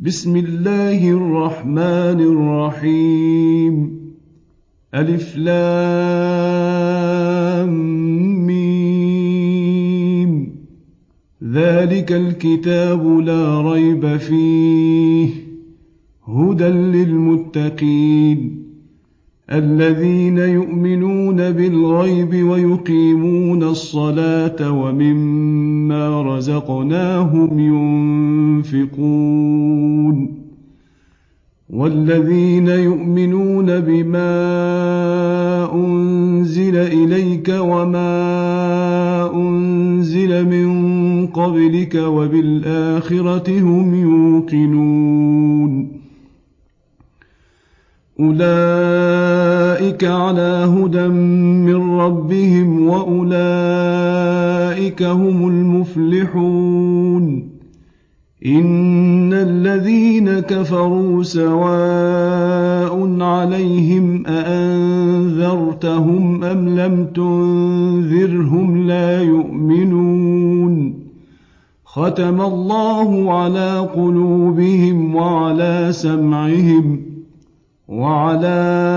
بسم الله الرحمن الرحيم ألف لام ميم ذلك الكتاب لا ريب فيه هدى للمتقين الذين يؤمنون بالغيب ويقيمون الصلاة ومما رزقناهم ينفقون والذين يؤمنون بما أنزل إليك وما أنزل من قبلك وبالآخرة هم يوقنون أولئك على هدى من ربهم وأولئك هم المفلحون إن الذين كفروا سواء عليهم أأنذرتهم أم لم تنذرهم لا يؤمنون ختم الله على قلوبهم وعلى سمعهم وعلى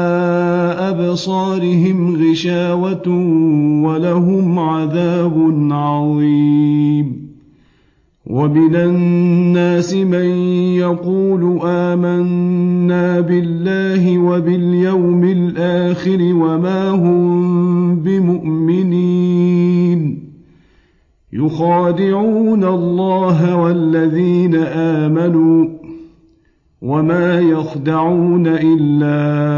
أبصارهم غشاوة ولهم عذاب عظيم ومن الناس من يقول آمنا بالله وباليوم الآخر وما هم بمؤمنين يخادعون الله والذين آمنوا وما يخدعون إلا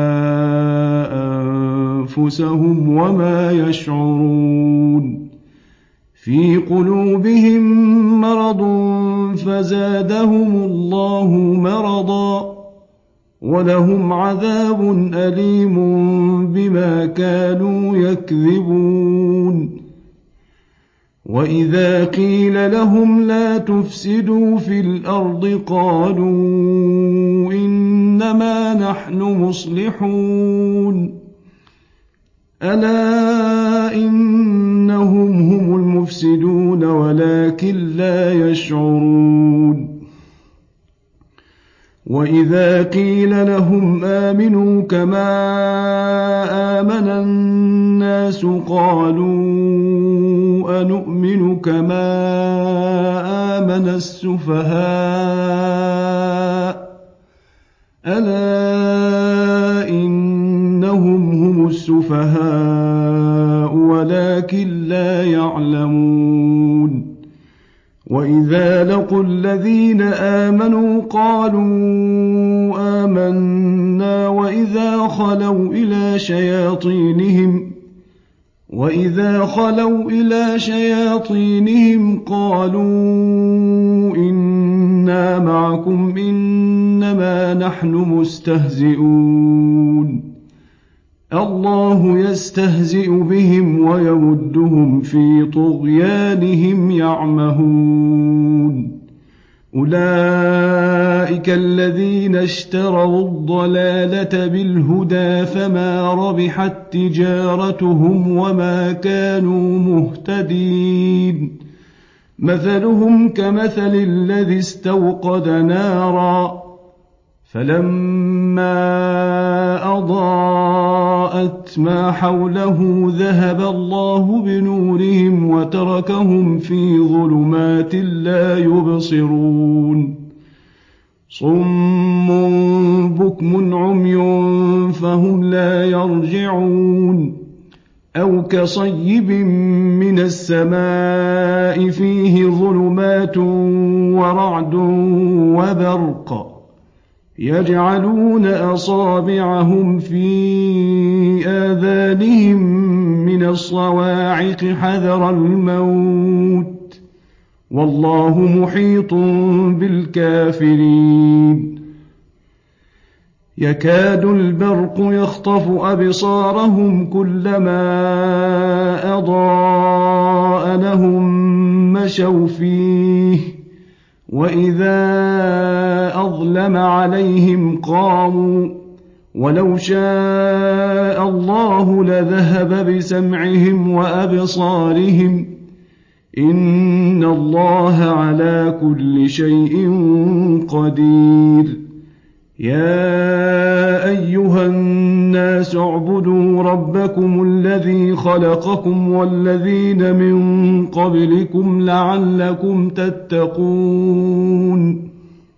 أنفسهم وما يشعرون في قلوبهم مرض فزادهم الله مرضا ولهم عذاب أليم بما كانوا يكذبون وإذا قيل لهم لا تفسدوا في الأرض قالوا إنما نحن مصلحون ألا إنهم هم المفسدون ولكن لا يشعرون وإذا قيل لهم آمنوا كما آمن الناس قالوا أنؤمن كما آمن السفهاء ألا إنهم هم السفهاء ولكن لا يعلمون وإذا لقوا الذين آمنوا قالوا آمنا وإذا خلوا إلى شياطينهم قالوا إنا معكم إنما نحن مستهزئون الله يستهزئ بهم ويمدهم في طغيانهم يعمهون أولئك الذين اشتروا الضلالة بالهدى فما ربحت تجارتهم وما كانوا مهتدين مثلهم كمثل الذي استوقد نارا فلما أضاءت ما حوله ذهب الله بنورهم وتركهم في ظلمات لا يبصرون صم بكم عمي فهم لا يرجعون أو كصيب من السماء فيه ظلمات ورعد وبرق يجعلون أصابعهم في آذانهم من الصواعق حذر الموت والله محيط بالكافرين يكاد البرق يخطف أبصارهم كلما أضاء لهم مشوا فيه وإذا أظلم عليهم قاموا ولو شاء الله لذهب بسمعهم وأبصارهم إن الله على كل شيء قدير. يا أيها الناس اعبدوا ربكم الذي خلقكم والذين من قبلكم لعلكم تتقون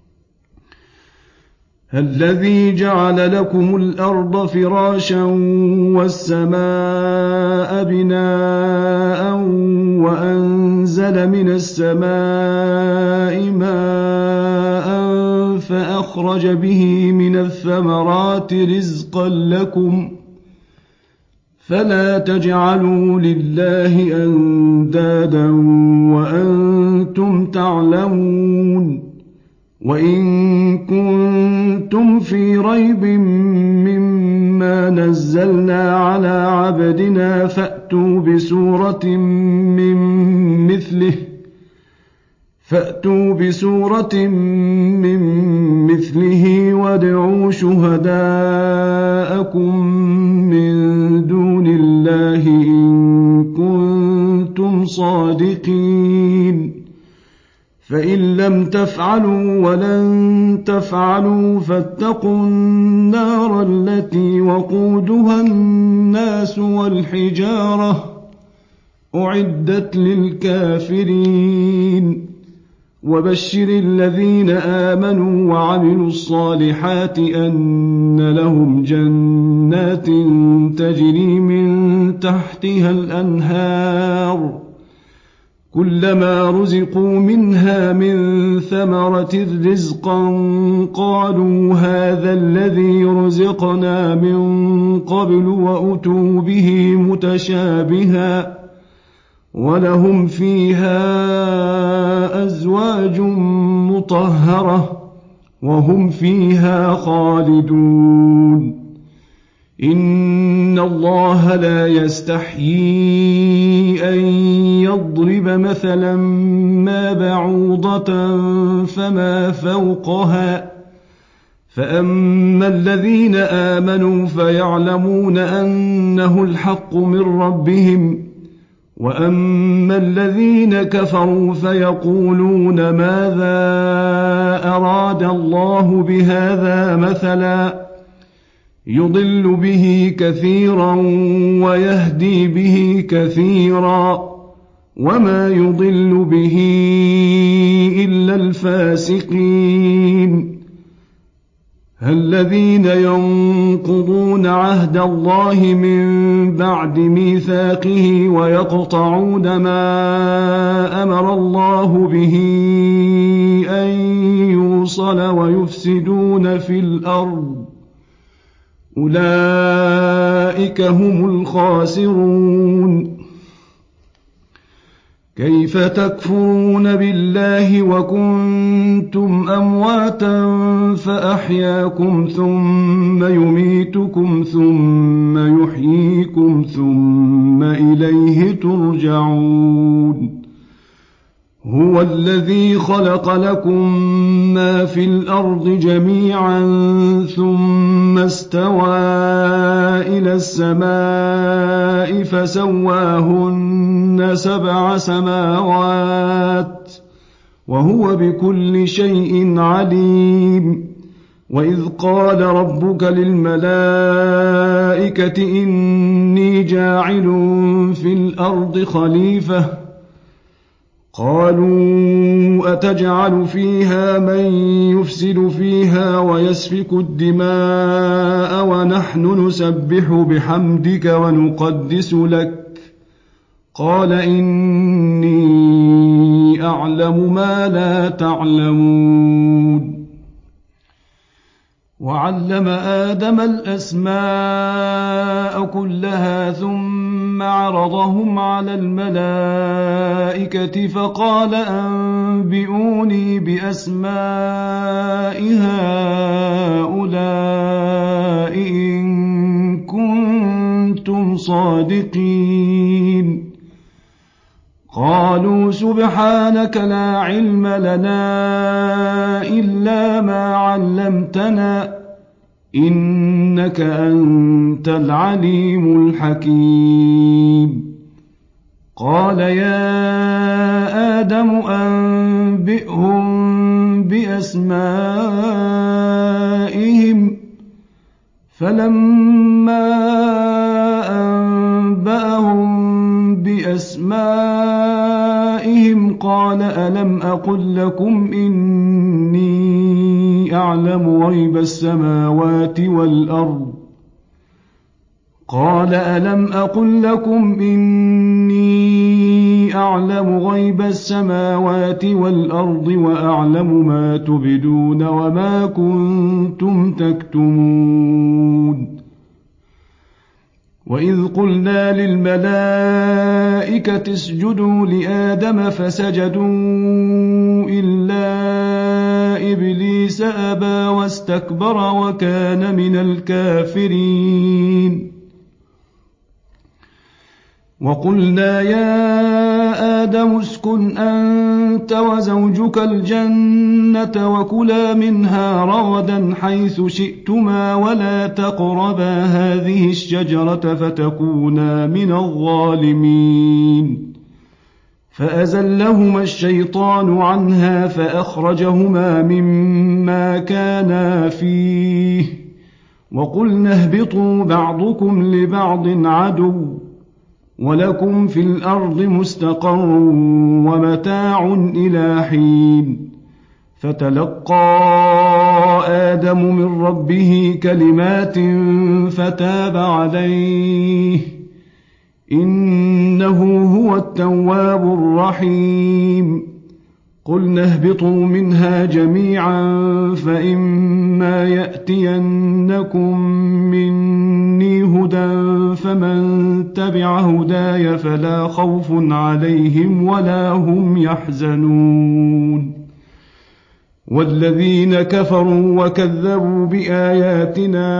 الذي جعل لكم الأرض فراشا والسماء بناء وأنزل من السماء ماء فأخرج به من الثمرات رزقا لكم فلا تجعلوا لله أندادا وأنتم تعلمون وإن كنتم في ريب مما نزلنا على عبدنا فأتوا بسورة من مثله وادعوا شهداءكم من دون الله إن كنتم صادقين فإن لم تفعلوا ولن تفعلوا فاتقوا النار التي وقودها الناس والحجارة أعدت للكافرين وبشر الذين آمنوا وعملوا الصالحات أن لهم جنات تجري من تحتها الأنهار كلما رزقوا منها من ثمرة رزقا قالوا هذا الذي رزقنا من قبل وأتوا به متشابها ولهم فيها أزواج مطهرة وهم فيها خالدون إن الله لا يستحيي أن يضرب مثلا ما بعوضة فما فوقها فأما الذين آمنوا فيعلمون أنه الحق من ربهم وأما الذين كفروا فيقولون ماذا أراد الله بهذا مثلا يضل به كثيرا ويهدي به كثيرا وما يضل به إلا الفاسقين الذين ينقضون عهد الله من بعد ميثاقه ويقطعون ما أمر الله به أن يوصل ويفسدون في الأرض أولئك هم الخاسرون كيف تكفرون بالله وكنتم أمواتا فأحياكم ثم يميتكم ثم يحييكم ثم إليه ترجعون هو الذي خلق لكم ما في الأرض جميعا ثم استوى إلى السماء فسواهن 7 سماوات وهو بكل شيء عليم وإذ قال ربك للملائكة إني جاعل في الأرض خليفة قالوا أتجعل فيها من يفسد فيها ويسفك الدماء ونحن نسبح بحمدك ونقدس لك قال إني أعلم ما لا تعلمون وعلم آدم الأسماء كلها ثم عرضهم على الملائكة فقال أنبئوني بأسماء هؤلاء إن كنتم صادقين قالوا سبحانك لا علم لنا إلا ما علمتنا إنك أنت العليم الحكيم قال يا آدم أنبئهم بأسمائهم فلما أنبأهم بأسمائهم قال ألم أقل لكم إني أعلم غيب السماوات والأرض قال ألم أقل لكم إني أعلم غيب السماوات والأرض وأعلم ما تبدون وما كنتم تكتمون وإذ قلنا للملائكة اسجدوا لآدم فسجدوا إلا إبليس أبى واستكبر وكان من الكافرين وقلنا يا آدم اسكن أنت وزوجك الجنة وكلا منها رغدا حيث شئتما ولا تقربا هذه الشجرة فتكونا من الظالمين فأزلهما الشيطان عنها فأخرجهما مما كانا فيه وقلنا اهبطوا بعضكم لبعض عدو ولكم في الأرض مستقر ومتاع إلى حين فتلقى آدم من ربه كلمات فتاب عليه إنه هو التواب الرحيم قلنا اهبطوا منها جميعا فإما يأتينكم مني هدى فمن تبع هداي فلا خوف عليهم ولا هم يحزنون والذين كفروا وكذبوا بآياتنا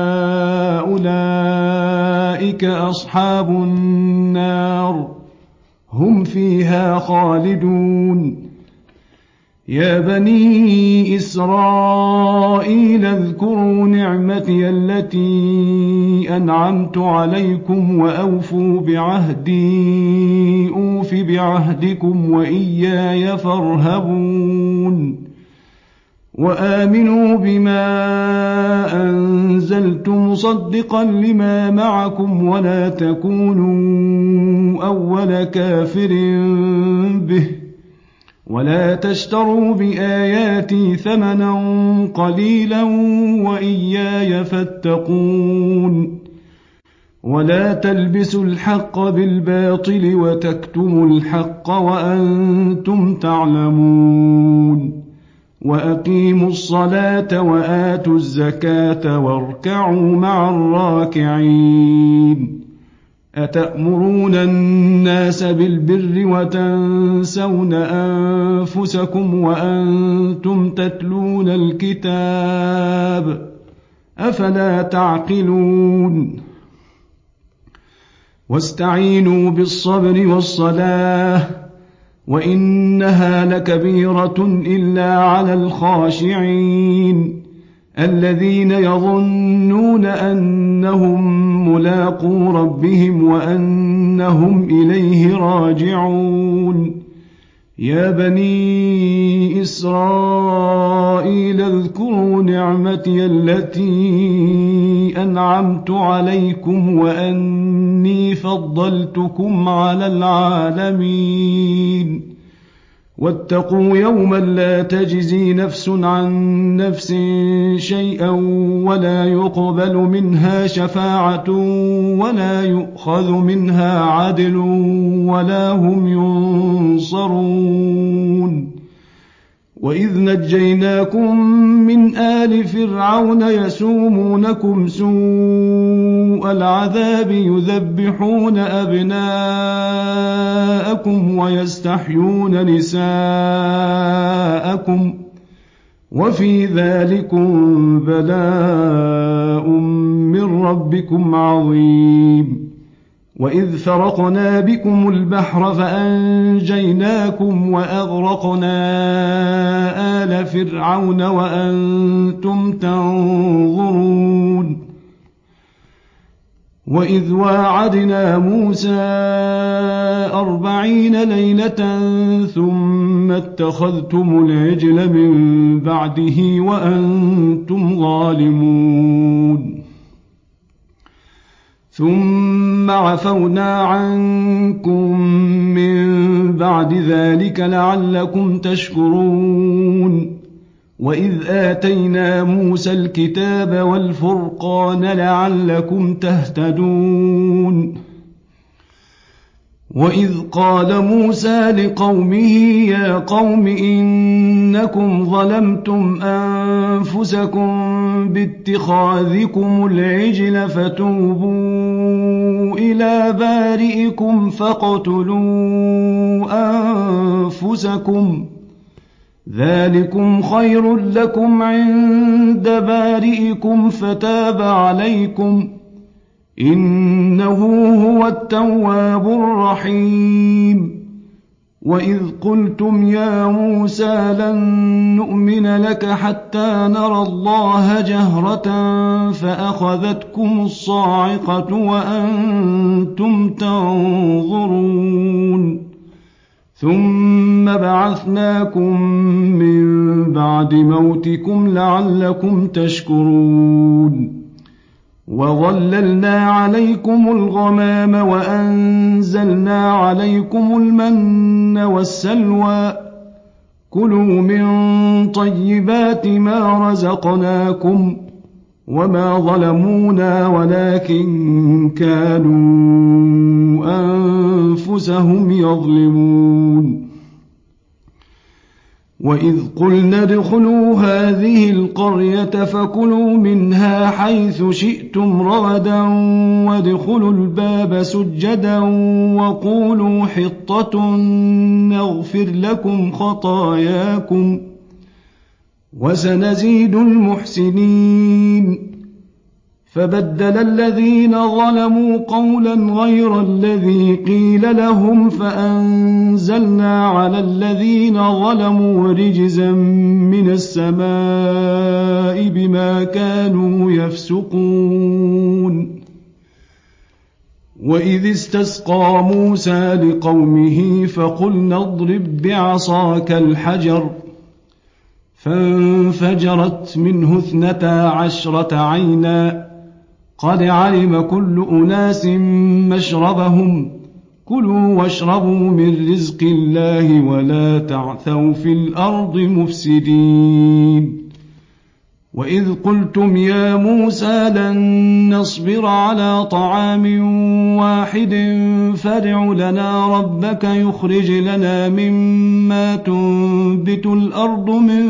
أولئك أصحاب النار هم فيها خالدون يا بني إسرائيل اذكروا نعمتي التي أنعمت عليكم وأوفوا بعهدي أوف بعهدكم وإياي فارهبون وآمنوا بما أنزلت مصدقا لما معكم ولا تكونوا أول كافر به ولا تشتروا بآياتي ثمنا قليلا وإياي فاتقون ولا تلبسوا الحق بالباطل وتكتموا الحق وأنتم تعلمون وأقيموا الصلاة وآتوا الزكاة واركعوا مع الراكعين أتأمرون الناس بالبر وتنسون أنفسكم وأنتم تتلون الكتاب أفلا تعقلون واستعينوا بالصبر والصلاة وإنها لكبيرة إلا على الخاشعين الذين يظنون أنهم ملاقو ربهم وأنهم إليه راجعون يا بني إسرائيل اذكروا نعمتي التي أنعمت عليكم وأني فضلتكم على العالمين واتقوا يوما لا تجزي نفس عن نفس شيئا ولا يقبل منها شفاعة ولا يؤخذ منها عدل ولا هم ينصرون وإذ نجيناكم من آل فرعون يسومونكم سوء العذاب يذبحون أبناءكم ويستحيون نساءكم وفي ذلكم بلاء من ربكم عظيم وإذ فرقنا بكم البحر فأنجيناكم وأغرقنا آل فرعون وأنتم تنظرون وإذ واعدنا موسى 40 ليلة ثم اتخذتم العجل من بعده وأنتم ظالمون ثم عفونا عنكم من بعد ذلك لعلكم تشكرون وإذ آتينا موسى الكتاب والفرقان لعلكم تهتدون وإذ قال موسى لقومه يا قوم إنكم ظلمتم أنفسكم باتخاذكم العجل فتوبوا إلى بارئكم فاقتلوا أنفسكم ذلكم خير لكم عند بارئكم فتاب عليكم إنه هو التواب الرحيم وإذ قلتم يا موسى لن نؤمن لك حتى نرى الله جهرة فأخذتكم الصاعقة وأنتم تنظرون ثم بعثناكم من بعد موتكم لعلكم تشكرون وظللنا عليكم الغمام وأنزلنا عليكم المن والسلوى كلوا من طيبات ما رزقناكم وما ظلمونا ولكن كانوا أنفسهم يظلمون وإذ قلنا ادخلوا هذه القرية فكلوا منها حيث شئتم رغدا وادخلوا الباب سجدا وقولوا حطة نغفر لكم خطاياكم وسنزيد المحسنين فبدل الذين ظلموا قولا غير الذي قيل لهم فأنزلنا على الذين ظلموا رجزا من السماء بما كانوا يفسقون وإذ استسقى موسى لقومه فقلنا اضرب بعصاك الحجر فانفجرت منه 12 عينا قد علم كل أناس مشربهم كلوا واشربوا من رزق الله ولا تعثوا في الأرض مفسدين وإذ قلتم يا موسى لن نصبر على طعام واحد فادع لنا ربك يخرج لنا مما تنبت الأرض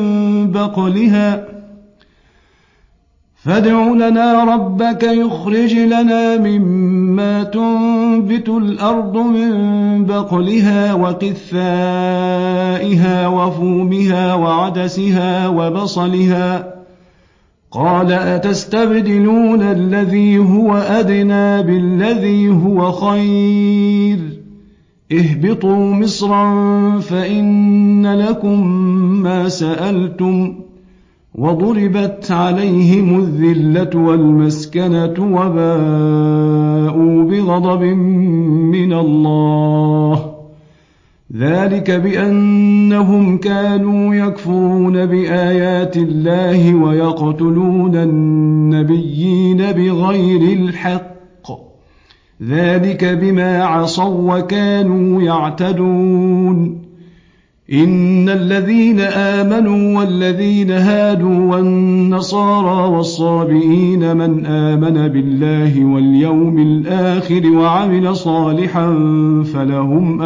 من بقلها وقثائها وفومها وعدسها وبصلها قال أتستبدلون الذي هو أدنى بالذي هو خير اهبطوا مصرا فإن لكم ما سألتم وضربت عليهم الذلة والمسكنة وباءوا بغضب من الله ذلك بأنهم كانوا يكفرون بآيات الله ويقتلون النبيين بغير الحق ذلك بما عصوا وكانوا يعتدون إن الذين آمنوا والذين هادوا والنصارى والصابئين من آمن بالله واليوم الآخر وعمل صالحا فلهم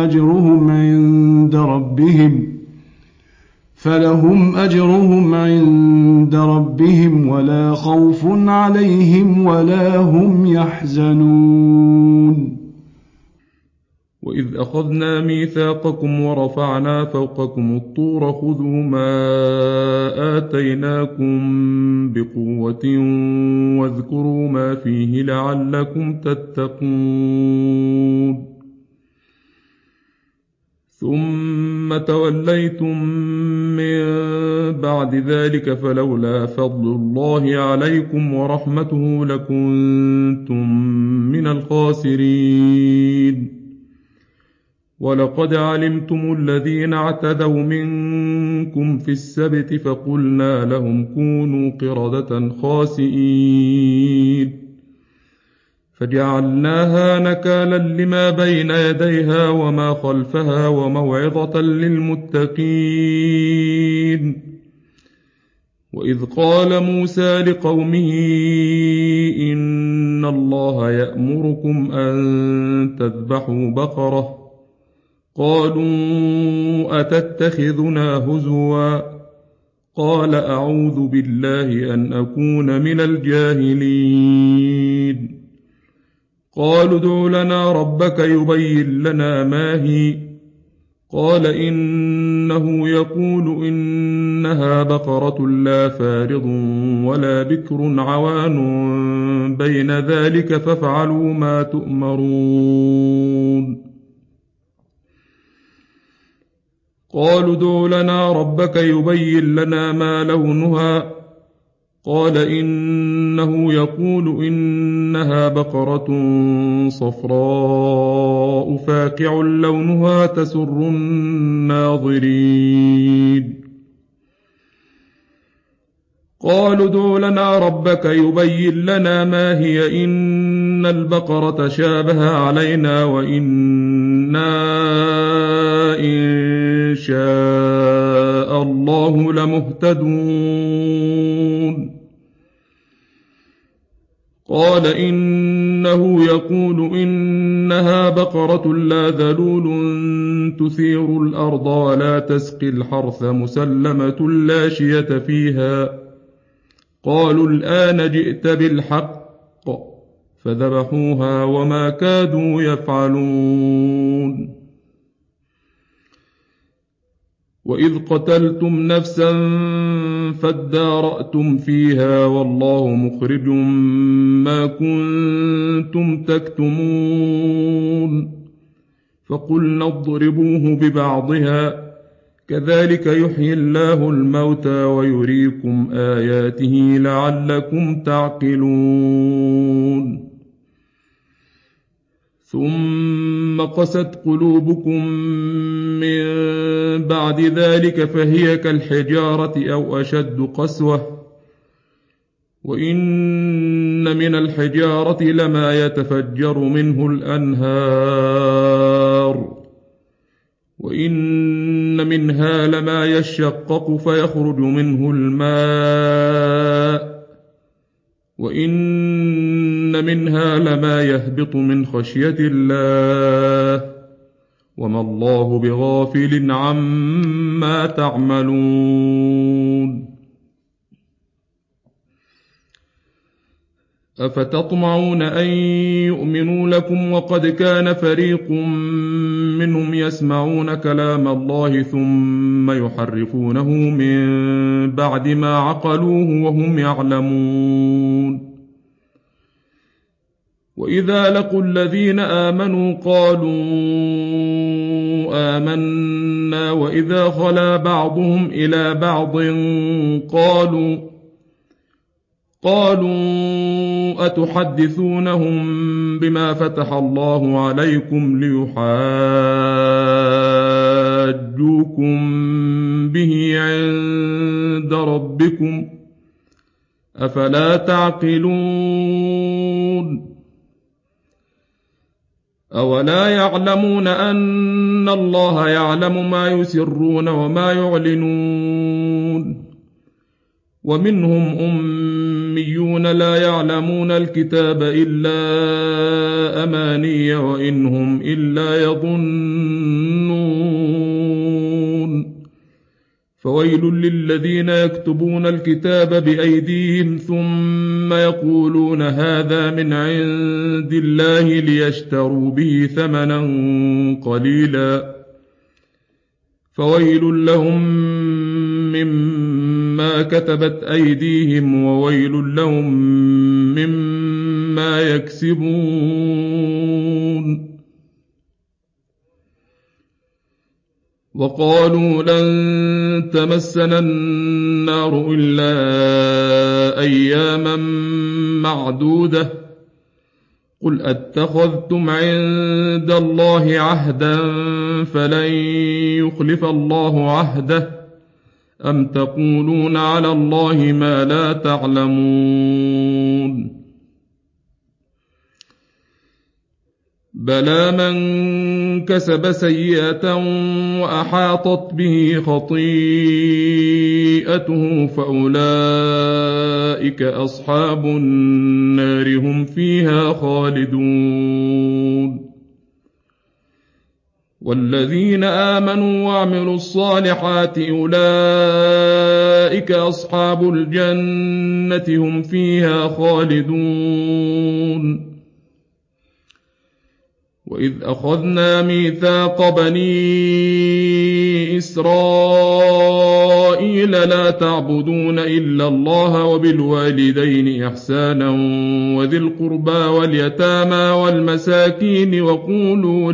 أجرهم عند ربهم ولا خوف عليهم ولا هم يحزنون وإذ أخذنا ميثاقكم ورفعنا فوقكم الطور خذوا ما آتيناكم بقوة واذكروا ما فيه لعلكم تتقون ثم توليتم من بعد ذلك فلولا فضل الله عليكم ورحمته لكنتم من الخاسرين. ولقد علمتم الذين اعتدوا منكم في السبت فقلنا لهم كونوا قردة خاسئين فجعلناها نكالا لما بين يديها وما خلفها وموعظة للمتقين. وإذ قال موسى لقومه إن الله يأمركم أن تذبحوا بقرة قالوا أتتخذنا هزوا قال أعوذ بالله أن أكون من الجاهلين. قالوا ادع لنا ربك يبين لنا ما هي قال إنه يقول إنها بقرة لا فارض ولا بكر عوان بين ذلك فافعلوا ما تؤمرون. قالوا ادع لنا ربك يبين لنا ما لونها قال إنه يقول إنها بقرة صفراء فاقع لونها تسر الناظرين. قالوا ادع لنا ربك يبين لنا ما هي إن البقرة شابه علينا وإنا إن شاء الله لمهتدون. قال إنه يقول إنها بقرة لا ذلول تثير الأرض ولا تسقي الحرث مسلمة لا شية فيها. قالوا الآن جئت بالحق فذبحوها وما كادوا يفعلون. وإذ قتلتم نفسا فادارأتم فيها والله مخرج ما كنتم تكتمون. فقلنا اضربوه ببعضها كذلك يحيي الله الموتى ويريكم آياته لعلكم تعقلون. ثم قست قلوبكم من بعد ذلك فهي كالحجارة أو أشد قسوة وإن من الحجارة لما يتفجر منه الأنهار وإن منها لما يشقق فيخرج منه الماء وإن منها لما يهبط من خشية الله وما الله بغافل عما تعملون. أفتطمعون أن يؤمنوا لكم وقد كان فريق منهم يسمعون كلام الله ثم يحرفونه من بعد ما عقلوه وهم يعلمون. وإذا لقوا الذين آمنوا قالوا آمنا وإذا خلا بعضهم إلى بعض قالوا أتحدثونهم بما فتح الله عليكم ليحاجوكم به عند ربكم أفلا تعقلون. أولا يعلمون أن الله يعلم ما يسرون وما يعلنون. ومنهم أميون لا يعلمون الكتاب إلا أماني وإنهم إلا يظنون. فويل للذين يكتبون الكتاب بأيديهم ثم يقولون هذا من عند الله ليشتروا به ثمنا قليلا فويل لهم مما كتبت أيديهم وويل لهم مما يكسبون. وقالوا لن تمسنا النار إلا أياما معدودة قل أتخذتم عند الله عهدا فلن يخلف الله عهده أم تقولون على الله ما لا تعلمون بلى من كسب سيئة وأحاطت به خطيئته فأولئك أصحاب النار هم فيها خالدون والذين آمنوا وعملوا الصالحات أولئك أصحاب الجنة هم فيها خالدون وإذ أخذنا ميثاق بني إسرائيل لا تعبدون إلا الله وبالوالدين إحسانا وذي القربى واليتامى والمساكين وقولوا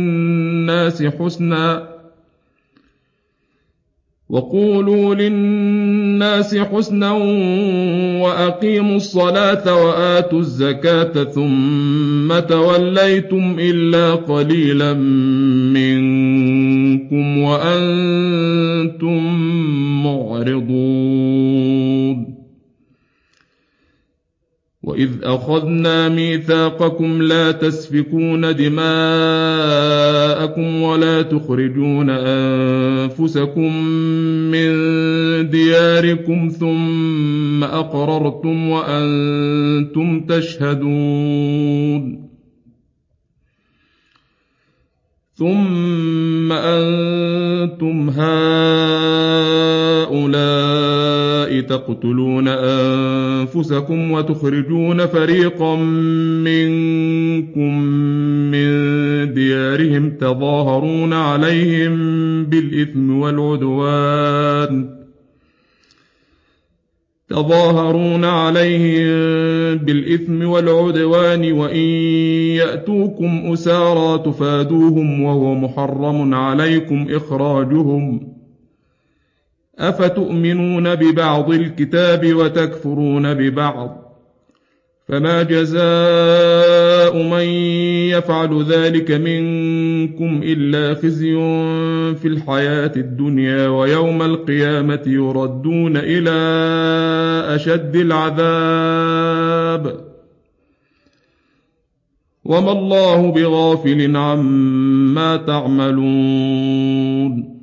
للناس حسنا وأقيموا الصلاة وآتوا الزكاة ثم توليتم إلا قليلا منكم وأنتم معرضون وإذ أخذنا ميثاقكم لا تسفكون دماءكم ولا تخرجون أنفسكم من دياركم ثم أقررتم وأنتم تشهدون ثم أنتم هؤلاء تقتلون أنفسكم وتخرجون فريقا منكم من ديارهم تظاهرون عليهم بالإثم والعدوان وإن يأتوكم أسارى تفادوهم وهو محرم عليكم إخراجهم أفتؤمنون ببعض الكتاب وتكفرون ببعض فما جزاء من يفعل ذلك منكم إلا خزي في الحياة الدنيا ويوم القيامة يردون إلى أشد العذاب وما الله بغافل عما تعملون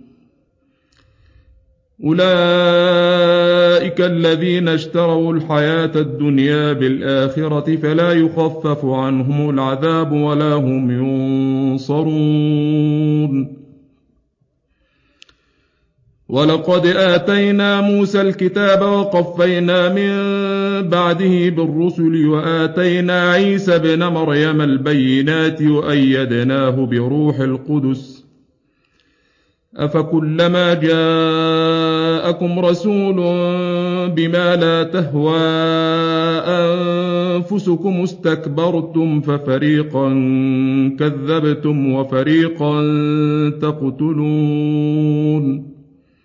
أولئك الذين اشتروا الحياة الدنيا بالآخرة فلا يخفف عنهم العذاب ولا هم ينصرون ولقد آتينا موسى الكتاب وقفينا من بعده بالرسل وآتينا عيسى ابن مريم البينات وأيدناه بروح القدس أفكلما جاءكم رسول بما لا تهوى أنفسكم استكبرتم ففريقا كذبتم وفريقا تقتلون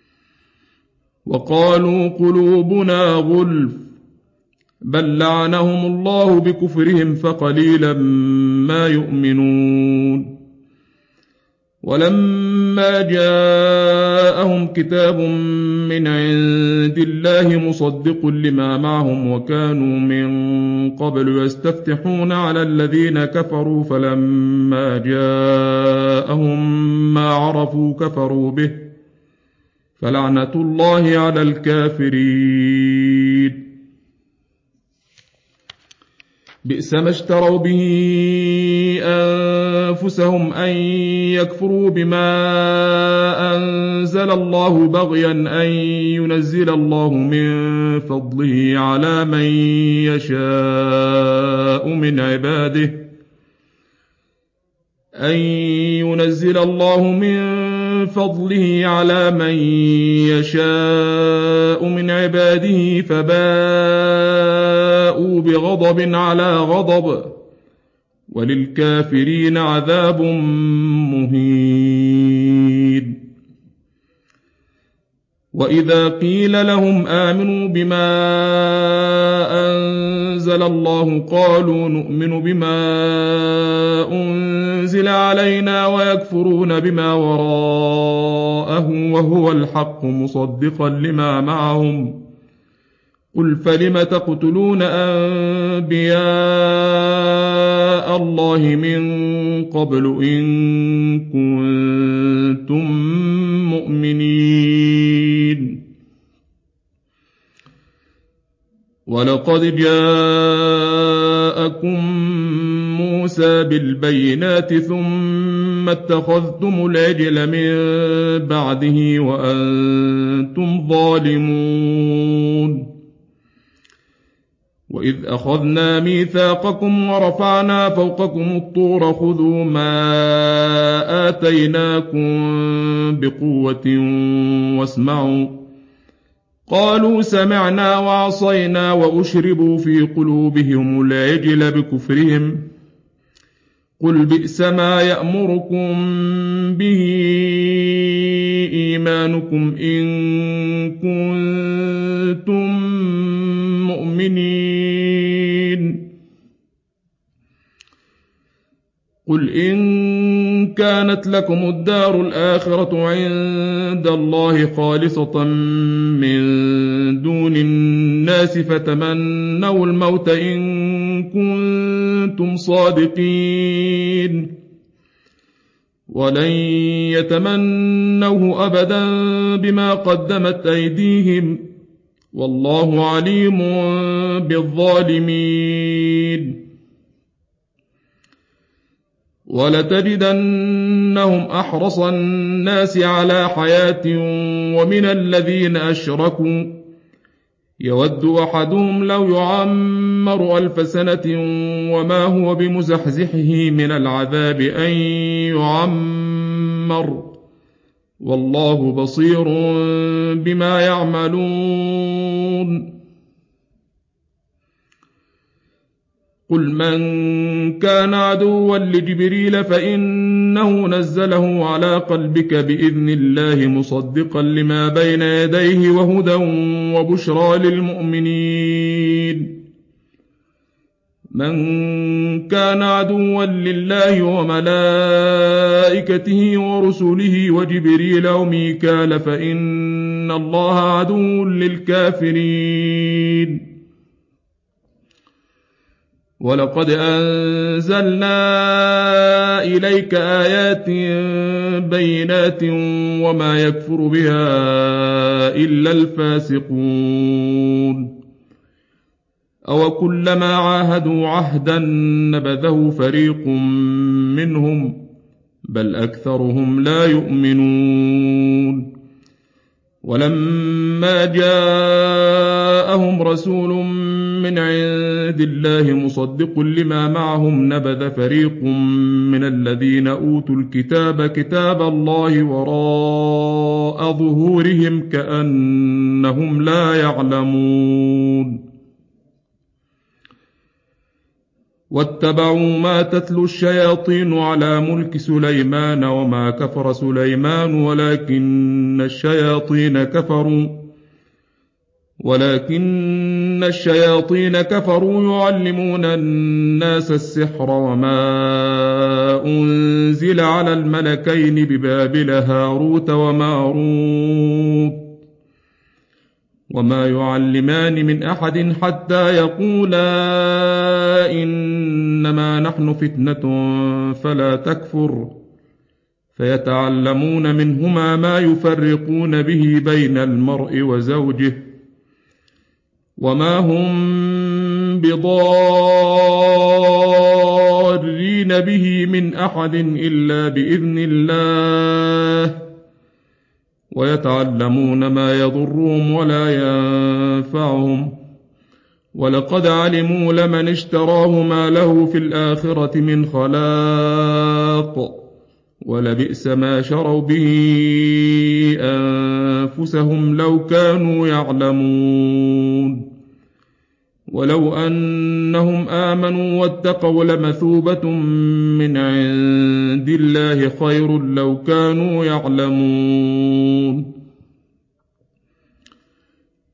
وقالوا قلوبنا غلف بل لعنهم الله بكفرهم فقليلا ما يؤمنون ولما جاءهم كتاب من عند الله مصدق لما معهم وكانوا من قبل يستفتحون على الذين كفروا فلما جاءهم ما عرفوا كفروا به فلعنة الله على الكافرين بئس ما اشتروا به أنفسهم أن يكفروا بما أنزل الله بغيا أن ينزل الله من فضله على من يشاء من عباده فباءوا بغضب على غضب وللكافرين عذاب مهين وإذا قيل لهم آمنوا بما أنزل الله قالوا نؤمن بما أنزل علينا ويكفرون بما وراءه وهو الحق مصدقا لما معهم قل فلم تقتلون أنبياء الله من قبل إن كنتم مؤمنين ولقد جاءكم موسى بالبينات ثم اتخذتم العجل من بعده وأنتم ظالمون وإذ أخذنا ميثاقكم ورفعنا فوقكم الطور خذوا ما آتيناكم بقوة واسمعوا قالوا سمعنا وعصينا وأشربوا في قلوبهم العجل بكفرهم قل بئس ما يأمركم به إيمانكم إن كنتم مؤمنين قل إن كانت لكم الدار الآخرة عند الله خالصة من دون الناس فتمنوا الموت إن كنتم صادقين ولن يتمنوه أبدا بما قدمت أيديهم والله عليم بالظالمين ولتجدنهم أحرص الناس على حياة ومن الذين أشركوا يود أحدهم لو يعمر 1000 سنة وما هو بمزحزحه من العذاب أن يعمر والله بصير بما يعملون قل من كان عدوا لجبريل فإنه نزله على قلبك بإذن الله مصدقا لما بين يديه وهدى وبشرى للمؤمنين من كان عدوا لله وملائكته ورسله وجبريل وميكال فإن الله عدو للكافرين ولقد أنزلنا إليك آيات بينات وما يكفر بها إلا الفاسقون أو كلما عاهدوا عهدا نبذه فريق منهم بل أكثرهم لا يؤمنون ولما جاءهم رسول من عند الله مصدق لما معهم نبذ فريق من الذين أوتوا الكتاب كتاب الله وراء ظهورهم كأنهم لا يعلمون واتبعوا ما تتلو الشياطين على ملك سليمان وما كفر سليمان ولكن الشياطين كفروا يعلمون الناس السحر وما أنزل على الملكين ببابل هاروت وماروت وما يعلمان من أحد حتى يقولا إنما نحن فتنة فلا تكفر فيتعلمون منهما ما يفرقون به بين المرء وزوجه وما هم بضارين به من أحد إلا بإذن الله ويتعلمون ما يضرهم ولا ينفعهم ولقد علموا لمن اشتراه ما له في الآخرة من خلاق ولبئس ما شروا به أنفسهم لو كانوا يعلمون ولو أنهم آمنوا واتقوا لمثوبة من عند الله خير لو كانوا يعلمون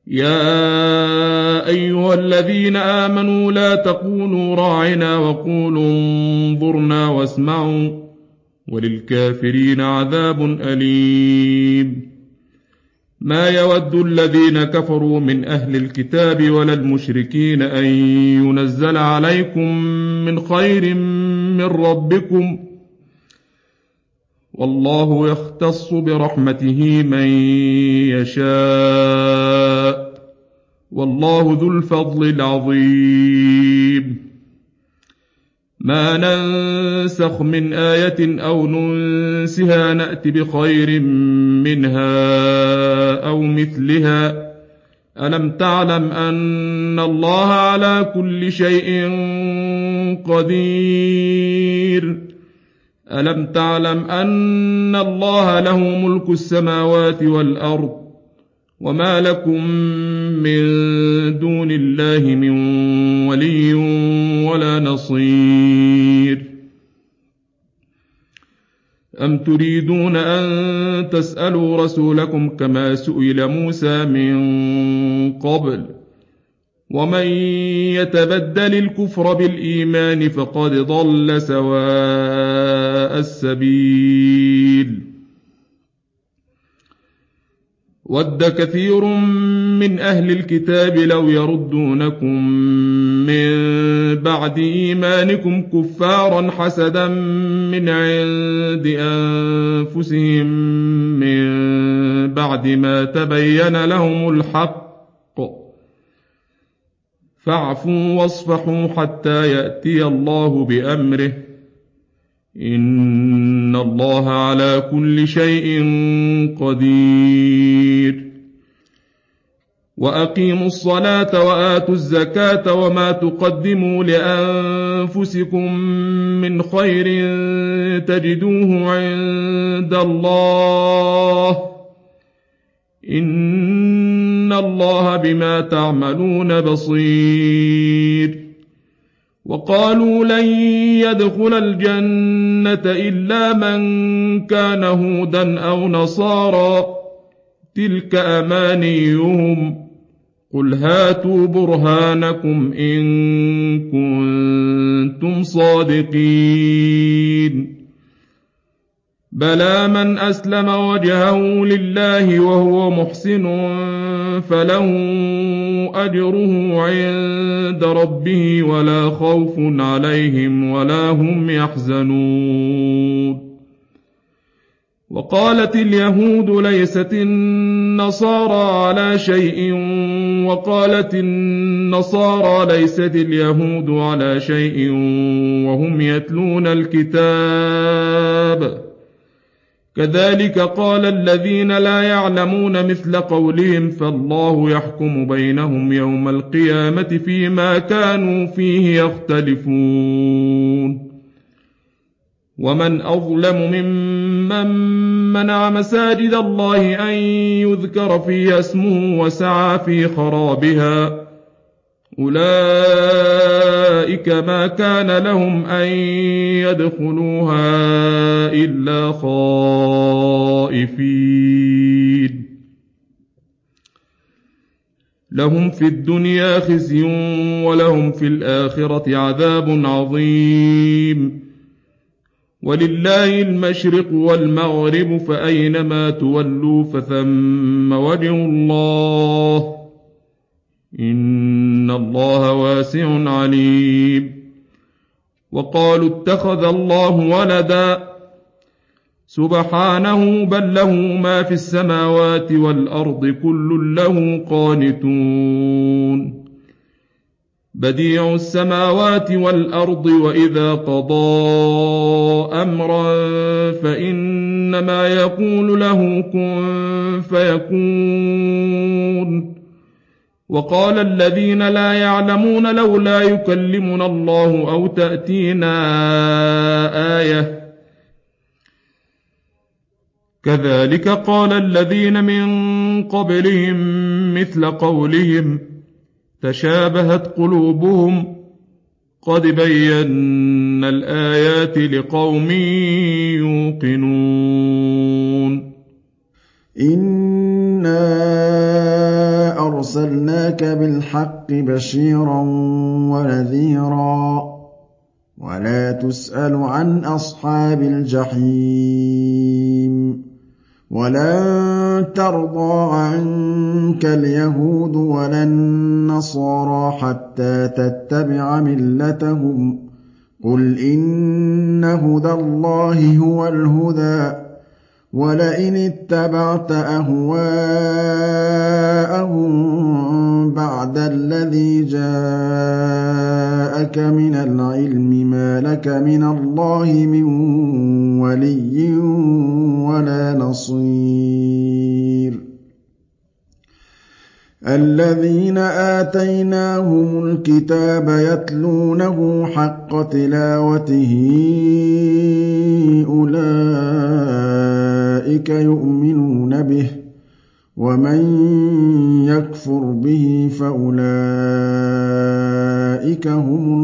يا أيها الذين آمنوا لا تقولوا راعنا وقولوا انظرنا واسمعوا وللكافرين عذاب أليم ما يود الذين كفروا من أهل الكتاب ولا المشركين أن ينزل عليكم من خير من ربكم والله يختص برحمته من يشاء والله ذو الفضل العظيم ما ننسخ من آية أو ننسها نأت بخير منها أو مثلها ألم تعلم أن الله على كل شيء قدير ألم تعلم أن الله له ملك السماوات والأرض وما لكم من دون الله من ولي ولا نصير أم تريدون أن تسألوا رسولكم كما سئل موسى من قبل ومن يتبدل الكفر بالإيمان فقد ضل سواء السبيل ود كثير من أهل الكتاب لو يردونكم من بعد إيمانكم كفارا حسدا من عند أنفسهم من بعد ما تبين لهم الحق فاعفوا واصفحوا حتى يأتي الله بأمره إن الله على كل شيء قدير وأقيموا الصلاة وآتوا الزكاة وما تقدموا لأنفسكم من خير تجدوه عند الله إن الله بما تعملون بصير وقالوا لن يدخل الجنة إلا من كان هودا أو نصارى تلك أمانيهم قل هاتوا برهانكم إن كنتم صادقين بلى من أسلم وجهه لله وهو محسن فله أجره عند ربه ولا خوف عليهم ولا هم يحزنون وقالت اليهود ليست النصارى على شيء وقالت النصارى ليست اليهود على شيء وهم يتلون الكتاب كذلك قال الذين لا يعلمون مثل قولهم فالله يحكم بينهم يوم القيامة فيما كانوا فيه يختلفون ومن أظلم ممن منع مساجد الله أن يذكر فيها اسمه وسعى في خرابها أولئك ما كان لهم أن يدخلوها إلا خائفين لهم في الدنيا خزي ولهم في الآخرة عذاب عظيم ولله المشرق والمغرب فأينما تولوا فثم وجه الله إن الله واسع عليم وقالوا اتخذ الله ولدا سبحانه بل له ما في السماوات والأرض كل له قانتون بديع السماوات والأرض وإذا قضى أمرا فإنما يقول له كن فيكون وقال الذين لا يعلمون لولا يكلمنا الله أو تأتينا آية كذلك قال الذين من قبلهم مثل قولهم تشابهت قلوبهم قد بينا الآيات لقوم يوقنون إنا أَرْسَلْنَاكَ بِالْحَقِّ بَشِيرًا وَنَذِيرًا وَلَا تُسْأَلُ عَنْ أَصْحَابِ الْجَحِيمِ وَلَن تَرْضَىٰ عَنكَ الْيَهُودُ وَلَا النَّصَارَىٰ حَتَّىٰ تَتَّبِعَ مِلَّتَهُمْ ۗ قُلْ إِنَّ هُدَى اللَّهِ هُوَ الْهُدَىٰ ۗ وَلَئِنِ اتَّبَعْتَ أَهْوَاءَهُم بَعْدَ الَّذِي جَاءَكَ مِنَ الْعِلْمِ مَا لَكَ مِنَ اللَّهِ مِن وَلِيٍّ وَلَا نَصِيرٍ الَّذِينَ آتَيْنَاهُمُ الْكِتَابَ يَتْلُونَهُ حَقَّ تِلَاوَتِهِ أُولَٰئِكَ يُؤْمِنُونَ بِهِ ۗ وَمَن يَكْفُرْ بِهِ فَأُولَٰئِكَ هُمُ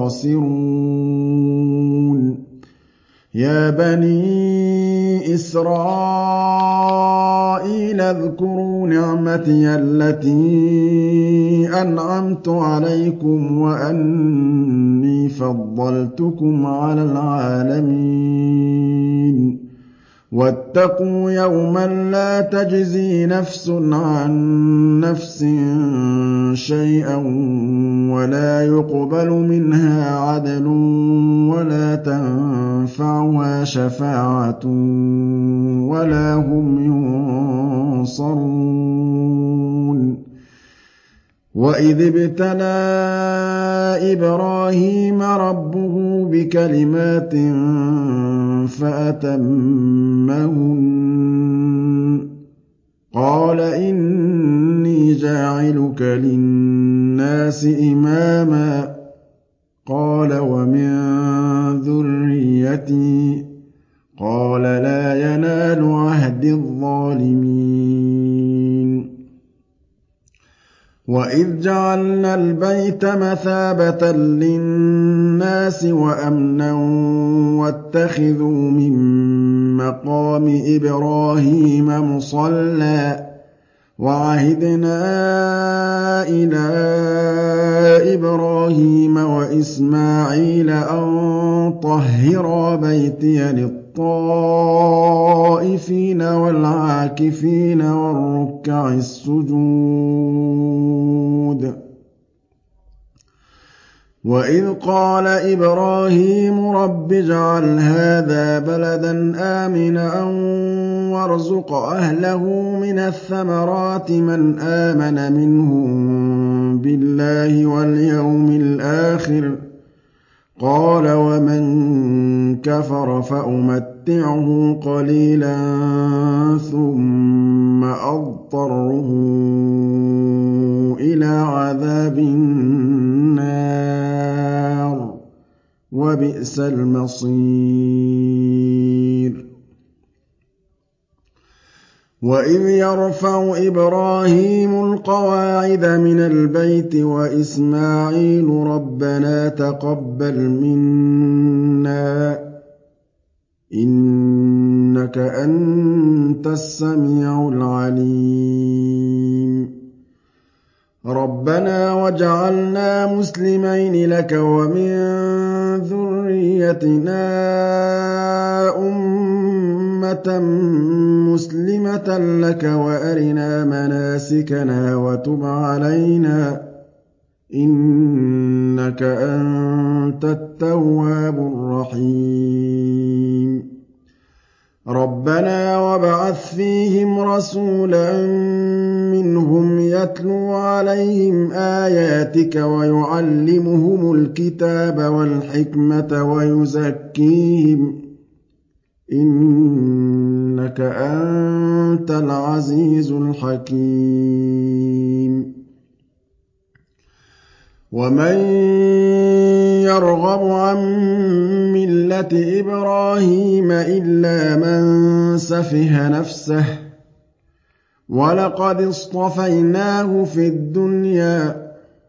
الْخَاسِرُونَ يَا بَنِي إِسْرَائِيلَ اذْكُرُوا نِعْمَتِيَ الَّتِي أَنْعَمْتُ عَلَيْكُمْ وَأَنِّي فَضَّلْتُكُمْ عَلَى الْعَالَمِينَ وَاتَّقُوا يَوْمًا لَّا تَجْزِي نَفْسٌ عَن نَّفْسٍ شَيْئًا وَلَا يُقْبَلُ مِنْهَا عَدْلٌ وَلَا تَنفَعُهَا شَفَاعَةٌ وَلَا هُمْ يُنصَرُونَ وَإِذِ ابْتَلَىٰ إِبْرَاهِيمَ رَبُّهُ بِكَلِمَاتٍ فَأَتَمَّهُنَّ قَالَ إِنِّي جَاعِلُكَ لِلنَّاسِ إِمَامًا قَالَ وَمِن ذُرِّيَّتِي قَالَ لَا يَنَالُ عَهْدِي الظَّالِمِينَ وَإِذْ جَعَلْنَا الْبَيْتَ مَثَابَةً لِّلنَّاسِ وَأَمْنًا وَاتَّخِذُوا مِن مَّقَامِ إِبْرَاهِيمَ مُصَلًّى وَعَهِدْنَا إِلَىٰ إِبْرَاهِيمَ وَإِسْمَاعِيلَ أَن طَهِّرَا بَيْتِيَ لِلطَّائِفِينَ وَالْعَاكِفِينَ وَالرُّكَّعِ السُّجُودِ وَإِذْ قَالَ إِبْرَاهِيمُ رَبِّ اجْعَلْ هَٰذَا بَلَدًا آمِنًا وَارْزُقْ أَهْلَهُ مِنَ الثَّمَرَاتِ مَنْ آمَنَ مِنْهُم بِاللَّهِ وَالْيَوْمِ الْآخِرِ ۖ قَالَ وَمَن كَفَرَ فَأُمَتِّعُهُ قَلِيلًا ثُمَّ أَضْطَرُّهُ إِلَىٰ عَذَابِ النَّارِ ۖ وَبِئْسَ الْمَصِيرُ وَإِذْ يَرْفَعُ إِبْرَاهِيمُ الْقَوَاعِدَ مِنَ الْبَيْتِ وَإِسْمَاعِيلُ رَبَّنَا تَقَبَّلْ مِنَّا إِنَّكَ أَنتَ السَّمِيعُ الْعَلِيمُ رَبَّنَا وَاجْعَلْنَا مُسْلِمَيْنِ لَكَ وَمِن ذُرِّيَّتِنَا أُمَّةً مُّسْلِمَةً لَّكَ وَأَرِنَا مَنَاسِكَنَا وَتُبْ عَلَيْنَا ۖ إِنَّكَ أَنتَ التَّوَّابُ الرَّحِيمُ رَبَّنَا وَابْعَثْ فِيهِمْ رَسُولًا مِّنْهُمْ يَتْلُو عَلَيْهِمْ آيَاتِكَ وَيُعَلِّمُهُمُ الْكِتَابَ وَالْحِكْمَةَ وَيُزَكِّيهِمْ ۚ إِنَّكَ أَنتَ الْعَزِيزُ الْحَكِيمُ وَمَن يَرْغَبُ عَن مِّلَّةِ إِبْرَاهِيمَ إِلَّا مَن سَفِهَ نَفْسَهُ ۚ وَلَقَدِ اصْطَفَيْنَاهُ فِي الدُّنْيَا ۖ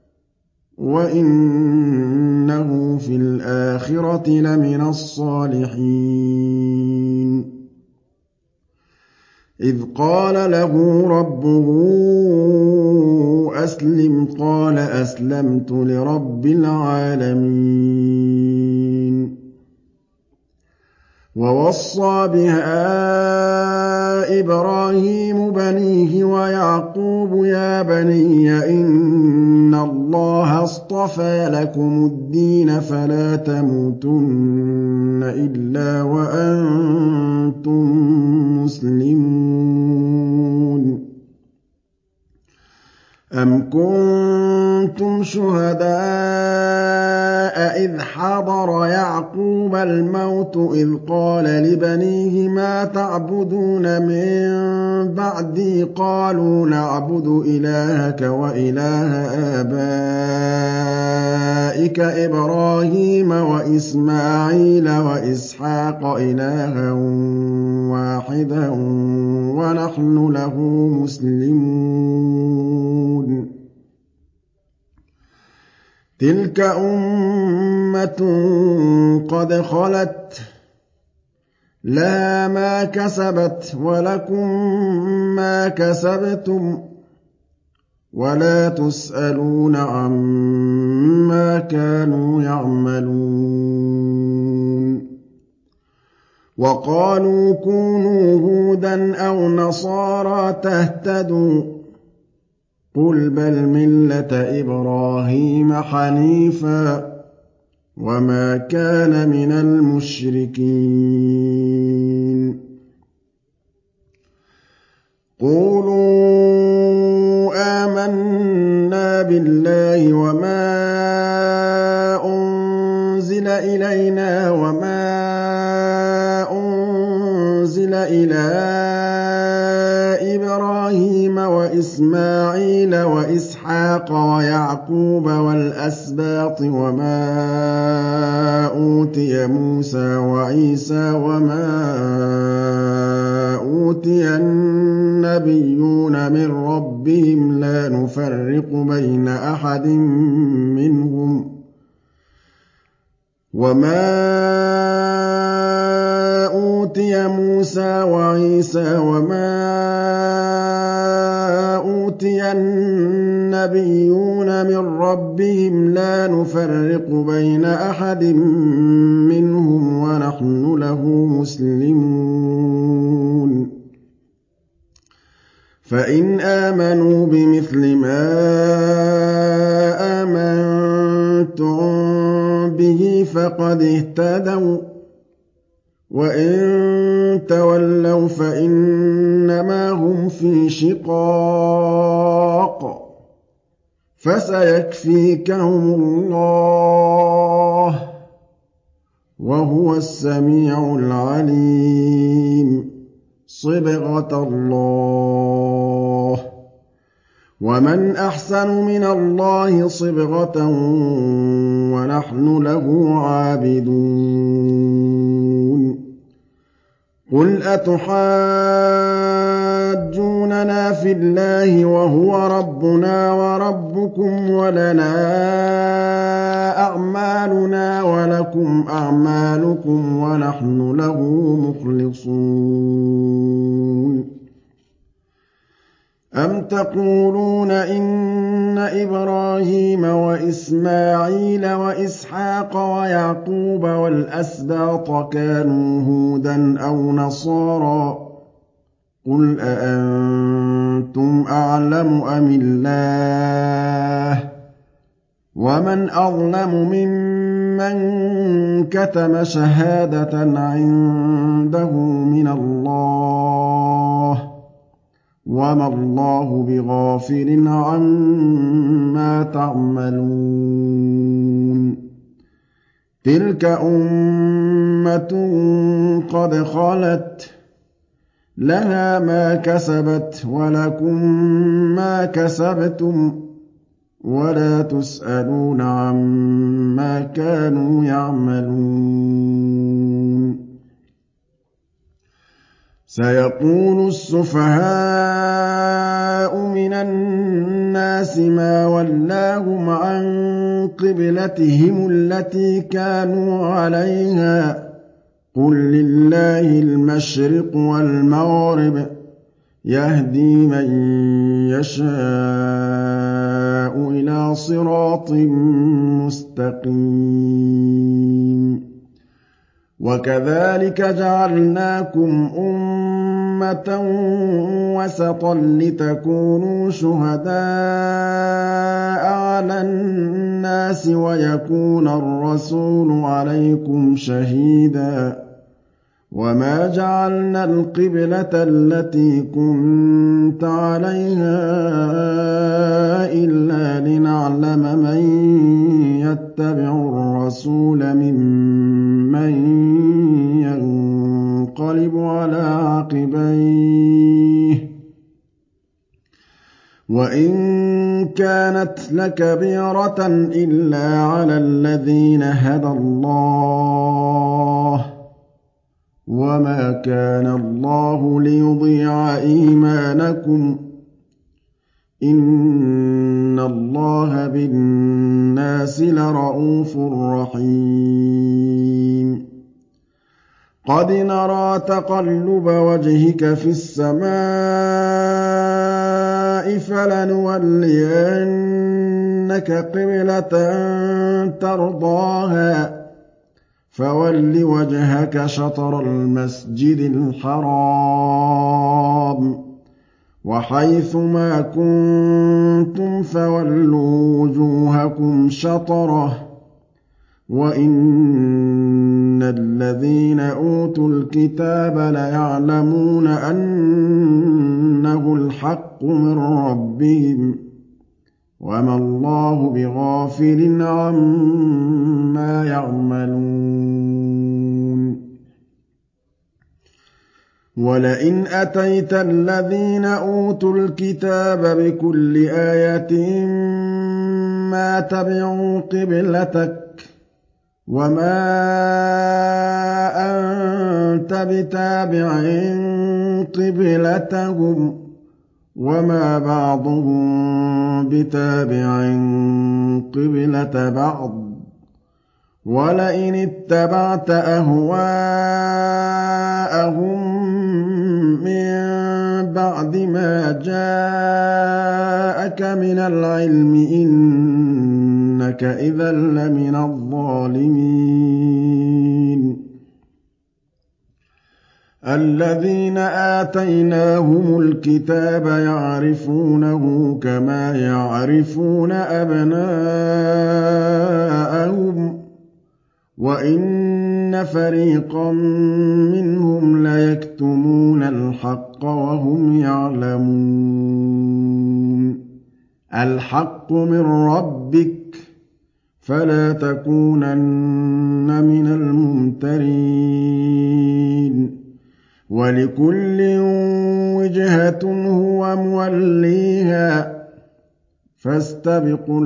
وَإِنَّهُ فِي الْآخِرَةِ لَمِنَ الصَّالِحِينَ إِذْ قَالَ لَهُ رَبُّهُ أسلم قال أسلمت لرب العالمين ووصى بها إبراهيم بنيه ويعقوب يا بني إن الله اصطفى لكم الدين فلا تموتن إلا وأنتم مسلمون أم كنتم شهداء إذ حضر يعقوب الموت إذ قال لبنيه ما تعبدون من بعدي قالوا نعبد إلهك وإله آبائك إبراهيم وإسماعيل وإسحاق إلها واحدا ونحن له مسلمون تلك أمة قد خلت لها ما كسبت ولكم ما كسبتم ولا تسألون عما كانوا يعملون وقالوا كونوا هودا أو نصارى تهتدوا قل بل ملة إبراهيم حنيفا وما كان من المشركين قولوا آمنا بالله وما أنزل إلينا وما أنزل إلى إبراهيم وإسماعيل وإسحاق ويعقوب والأسباط وما أوتي موسى وعيسى وما أوتي النبيون من ربهم لا نفرق بين أحد منهم وما أوتي موسى وعيسى وما أوتي النبيون من ربهم لا نفرق بين أحد منهم ونحن له مسلمون فإن آمنوا بمثل ما آمنتم به فقد اهتدوا وإن تولوا فإنما هم في شقاق فسيكفيكهم الله وهو السميع العليم صبغة الله ومن أحسن من الله صبغة ونحن له عابدون قل أتحاجوننا في الله وهو ربنا وربكم ولنا أعمالنا ولكم أعمالكم ونحن له مخلصون أم تقولون إن إبراهيم وإسماعيل وإسحاق ويعقوب والأسباط كانوا هودا أو نصارى قل أأنتم أعلم أم الله ومن أظلم ممن كتم شهادة عنده من الله وما الله بغافل عما تعملون تلك أمة قد خلت لها ما كسبت ولكم ما كسبتم ولا تسألون عما كانوا يعملون سيقول السفهاء من الناس ما ولاهم عن قبلتهم التي كانوا عليها قل لله المشرق والمغرب يهدي من يَشَاءُ إِلَىٰ صِرَاطٍ مُّسْتَقِيمٍ وَكَذَٰلِكَ جَعَلْنَاكُمْ أُمَّةً وَسَطًا لِّتَكُونُوا شُهَدَاءَ عَلَى النَّاسِ وَيَكُونَ الرَّسُولُ عَلَيْكُمْ شَهِيدًا ۗ وَمَا جَعَلْنَا الْقِبْلَةَ الَّتِي كُنتَ عَلَيْهَا إِلَّا لِنَعْلَمَ مَن يَتَّبِعُ الرَّسُولَ مِمَّن يَنقَلِبُ عَلَىٰ عَقِبَيْهِ ۚ وَإِن كَانَتْ لَكَبِيرَةً إِلَّا عَلَى الَّذِينَ هَدَى اللَّهُ ۗ وَمَا كَانَ اللَّهُ لِيُضِيعَ إِيمَانَكُمْ ۚ إِنَّ اللَّهَ بِالنَّاسِ لَرَءُوفٌ رَّحِيمٌ قَدْ نَرَىٰ تَقَلُّبَ وَجْهِكَ فِي السَّمَاءِ فَلَنُوَلِّيَنَّكَ قِبْلَةً تَرْضَاهَا ۚ فَوَلِّ وَجْهَكَ شَطْرَ الْمَسْجِدِ الْحَرَامِ ۚ وَحَيْثُ مَا كُنتُمْ فَوَلُّوا وُجُوهَكُمْ شَطْرَهُ ۗ وَإِنَّ الَّذِينَ أُوتُوا الْكِتَابَ لَيَعْلَمُونَ أَنَّهُ الْحَقُّ مِن رَّبِّهِمْ ۗ وَمَا اللَّهُ بِغَافِلٍ عَمَّا يَعْمَلُونَ وَلَئِنْ أَتَيْتَ الَّذِينَ أُوتُوا الْكِتَابَ بِكُلِّ آيَةٍ مَّا تَبِعُوا قِبْلَتَكَ ۚ وَمَا أَنتَ بِتَابِعٍ قِبْلَتَهُمْ ۚ وَمَا بَعْضُهُم بِتَابِعٍ قِبْلَةَ بَعْضٍ ۚ وَلَئِنِ اتَّبَعْتَ أَهْوَاءَهُم مِّن بَعْدِ مَا جَاءَكَ مِنَ الْعِلْمِ إِنَّكَ إِذًا لَّمِنَ الظَّالِمِينَ الَّذِينَ آتَيْنَاهُمُ الْكِتَابَ يَعْرِفُونَهُ كَمَا يَعْرِفُونَ أَبْنَاءَهُمْ ۖ وَإِنَّ فَرِيقًا مِّنْهُمْ لَيَكْتُمُونَ الْحَقَّ وَهُمْ يَعْلَمُونَ الْحَقُّ مِن رَّبِّكَ ۖ فَلَا تَكُونَنَّ مِنَ الْمُمْتَرِينَ وَلِكُلٍّ وِجْهَةٌ هُوَ مُوَلِّيهَا ۖ فَاسْتَبِقُوا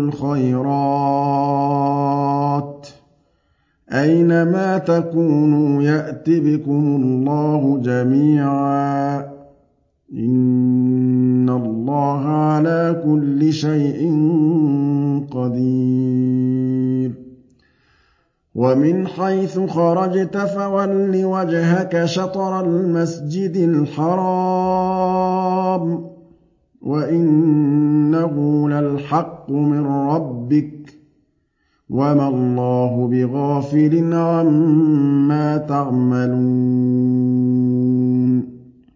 الْخَيْرَاتِ ۚ أَيْنَ مَا تَكُونُوا يَأْتِ بِكُمُ اللَّهُ جَمِيعًا ۚ إِنَّ اللَّهَ عَلَىٰ كُلِّ شَيْءٍ قَدِيرٌ وَمِنْ حَيْثُ خَرَجْتَ فَوَلِّ وَجْهَكَ شَطْرَ الْمَسْجِدِ الْحَرَامِ ۖ وَإِنَّهُ لَلْحَقُّ مِن رَّبِّكَ ۗ وَمَا اللَّهُ بِغَافِلٍ عَمَّا تَعْمَلُونَ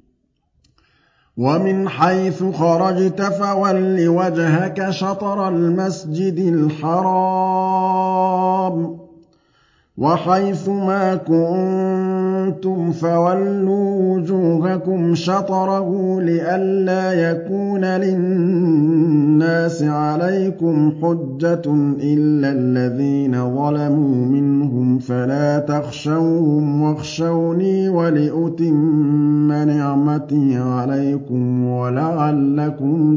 وَمِنْ حَيْثُ خَرَجْتَ فَوَلِّ وَجْهَكَ شَطْرَ الْمَسْجِدِ الْحَرَامِ ۖ وَحَيْثُ مَا كُنتُمْ فَوَلُّوا وُجُوهَكُمْ شَطْرَهُ لِئَلَّا يَكُونَ لِلنَّاسِ عَلَيْكُمْ حُجَّةٌ إِلَّا الَّذِينَ ظَلَمُوا مِنْهُمْ فَلَا تَخْشَوْهُمْ وَاخْشَوْنِي وَلِأُتِمَّ نِعْمَتِي عَلَيْكُمْ وَلَعَلَّكُمْ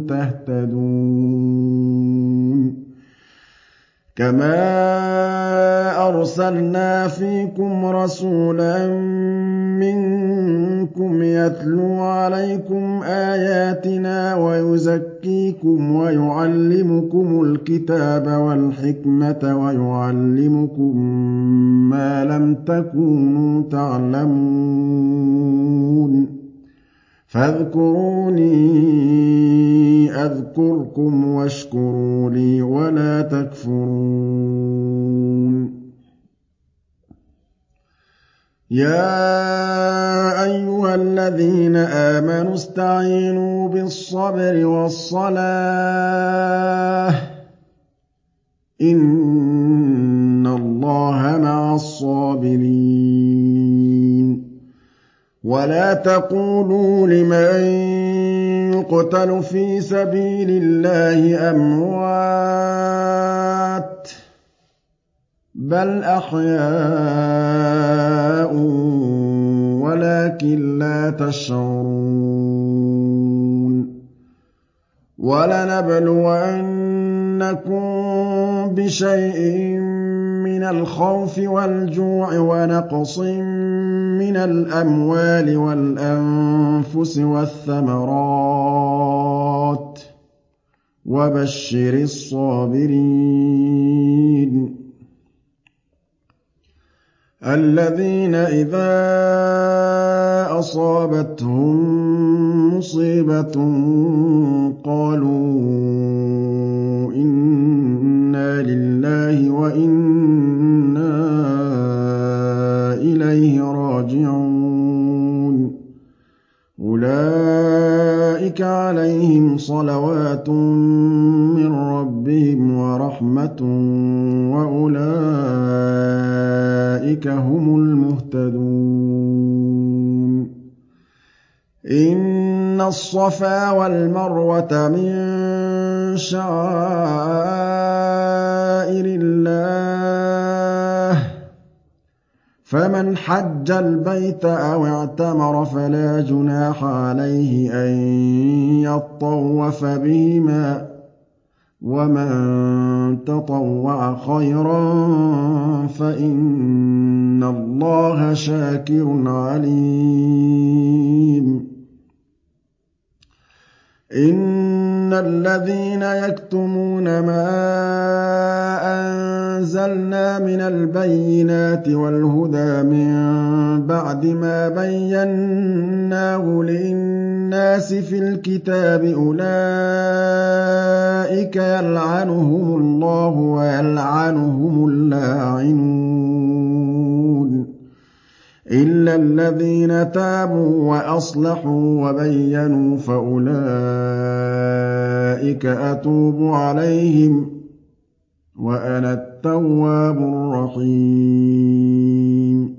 تَهْتَدُونَ كَمَا أَرْسَلْنَا فِيكُمْ رَسُولًا مِّنكُمْ يَتْلُو عَلَيْكُمْ آيَاتِنَا وَيُزَكِّيكُمْ وَيُعَلِّمُكُمُ الْكِتَابَ وَالْحِكْمَةَ وَيُعَلِّمُكُم مَّا لَمْ تَكُونُوا تَعْلَمُونَ فاذكروني أذكركم واشكروا لي ولا تكفرون يا أيها الذين آمنوا استعينوا بالصبر والصلاة إن الله مع الصابرين ولا تقولوا لمن يقتل في سبيل الله أموات بل أحياء ولكن لا تشعرون ولنبلونكم بشيء من الخوف والجوع ونقص من الأموال والأنفس والثمرات وبشر الصابرين الذين إذا أصابتهم مصيبة قالوا إنا لله وإنا إليه راجعون أولئك عليهم صلوات من ربهم ورحمة وأولئك هم المهتدون إن الصفا والمروة من شعائر الله فمن حج البيت أو اعتمر فلا جناح عليه أن يطوف بهما ومن تطوع خيرا فإن الله شاكر عليم إن الذين يكتمون ما أنزلنا من البينات والهدى من بعد ما بيناه للناس في الكتاب أولئك يلعنهم الله ويلعنهم اللاعنون إلا الذين تابوا وأصلحوا وبينوا فأولئك أتوب عليهم وأنا التواب الرحيم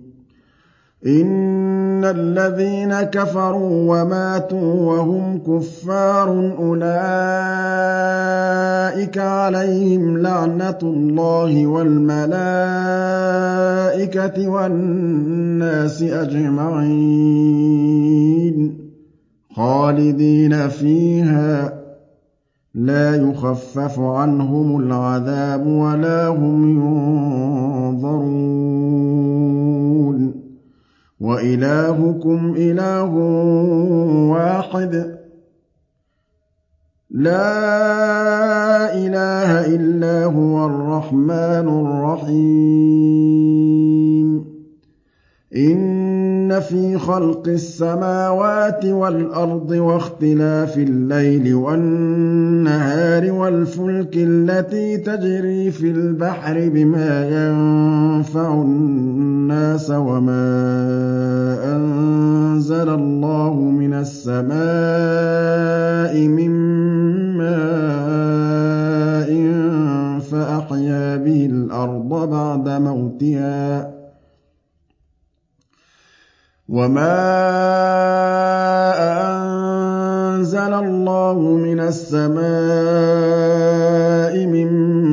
إن الذين كفروا وماتوا وهم كفار أولئك عليهم لعنة الله والملائكة والناس أجمعين خالدين فيها لا يخفف عنهم العذاب ولا هم ينظرون وإلهكم إله واحد لا إله إلا هو الرحمن الرحيم إن في خلق السماوات والأرض واختلاف الليل والنهار والفلك التي تجري في البحر بما ينفع الناس وما أنزل الله من السماء من ماء فأحيا به الأرض بعد موتها وما أنزل الله من السماء من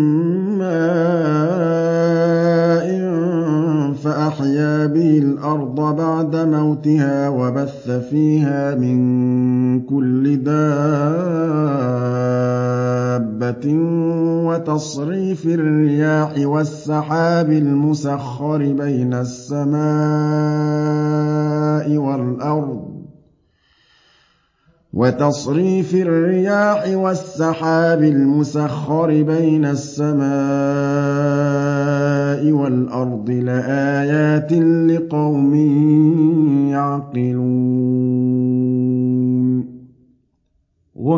ماء فأحيا به الأرض بعد موتها وبث فيها من كل دابة وتصريف الرياح والسحاب المسخر بين السماء والأرض وتصريف الرياح والسحاب المسخر بين السماء والأرض لآيات لقوم يعقلون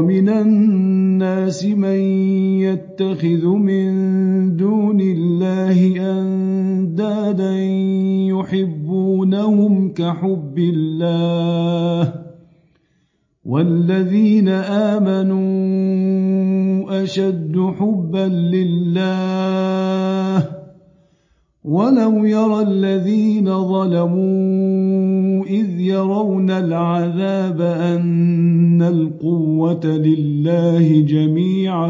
ومن الناس من يتخذ من دون الله أندادا يحبونهم كحب الله والذين آمنوا أشد حبا لله ولو يرى الذين ظلموا إذ يرون العذاب أن القوة لله جميعا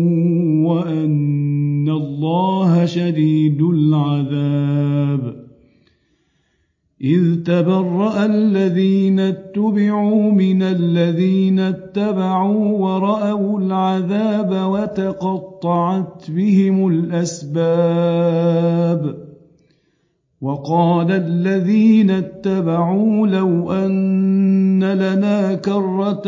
وأن الله شديد العذاب إذ تبرأ الذين اتبعوا من الذين اتبعوا ورأوا العذاب وتقطعت بهم الأسباب وقال الذين اتبعوا لو أن لنا كرة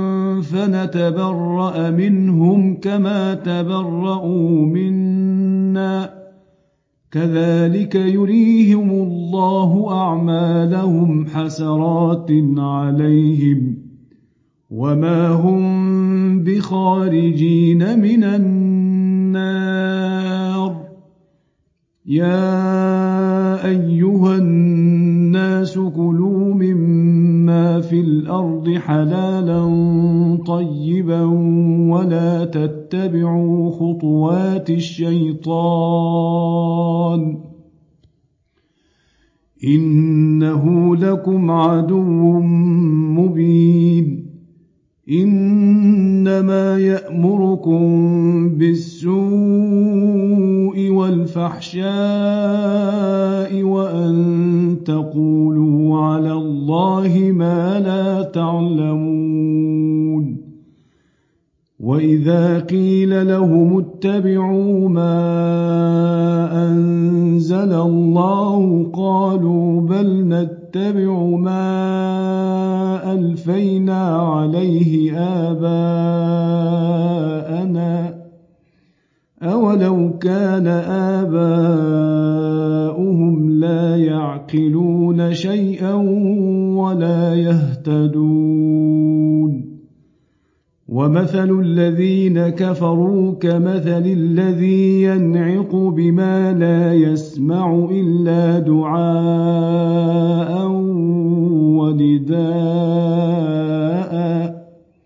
فنتبرأ منهم كما تبرأوا منا كذلك يريهم الله أعمالهم حسرات عليهم وما هم بخارجين من النار يا أيها الناس كلوا مما في الأرض حلالا طيبا ولا تتبعوا خطوات الشيطان إنه لكم عدو مبين إنما يأمركم بالسوء والفحشاء وأن تقولوا على الله ما لا تعلمون وإذا قيل لهم اتبعوا ما أنزل الله قالوا بل نتبع ما ألفينا عليه آباءنا أولو كان آباؤهم لا يعقلون شيئا ولا يهتدون ومثل الذين كفروا كمثل الذي ينعق بما لا يسمع إلا دعاء ونداء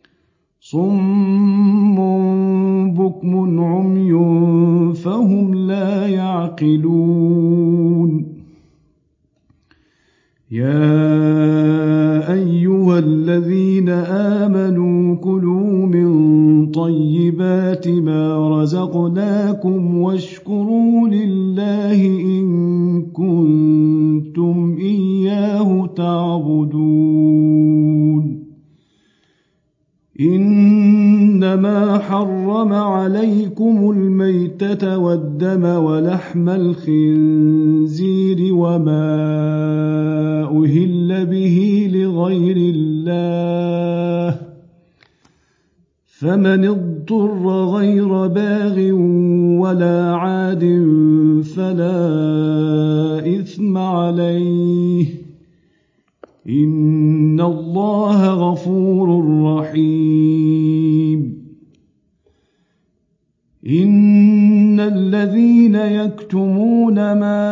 صم بكم عمي فهم لا يعقلون يا أيها الذين آمنوا كلوا من طيبات ما رزقناكم واشكروا لله إن كنتم إياه تعبدون إنما حرم عليكم الميتة والدم ولحم الخنزير وما أهل به لغير الله فمن اضطر غير باغ ولا عاد فلا إثم عليه إن الله غفور رحيم إن الذين يكتمون ما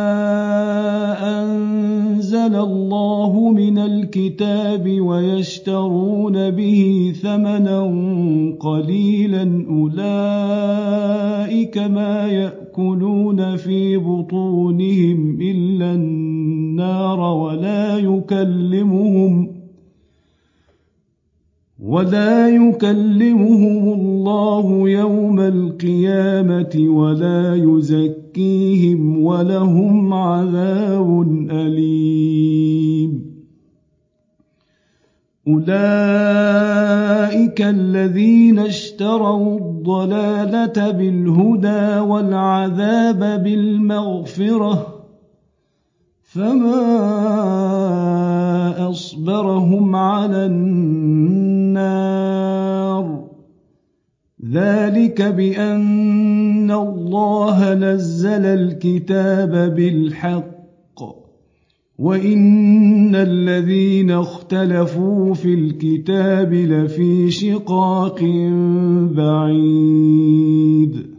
أنزل الله من الكتاب ويشترون به ثمنا قليلا أولئك ما يأكلون في بطونهم إلا النار ولا يكلمهم الله يوم القيامة ولا يزكيهم ولهم عذاب أليم أولئك الذين اشتروا الضلالة بالهدى والعذاب بالمغفرة فما أصبرهم على النار ذلك بأن الله نزل الكتاب بالحق وَإِنَّ الَّذِينَ اخْتَلَفُوا فِي الْكِتَابِ لَفِي شِقَاقٍ بَعِيدٍ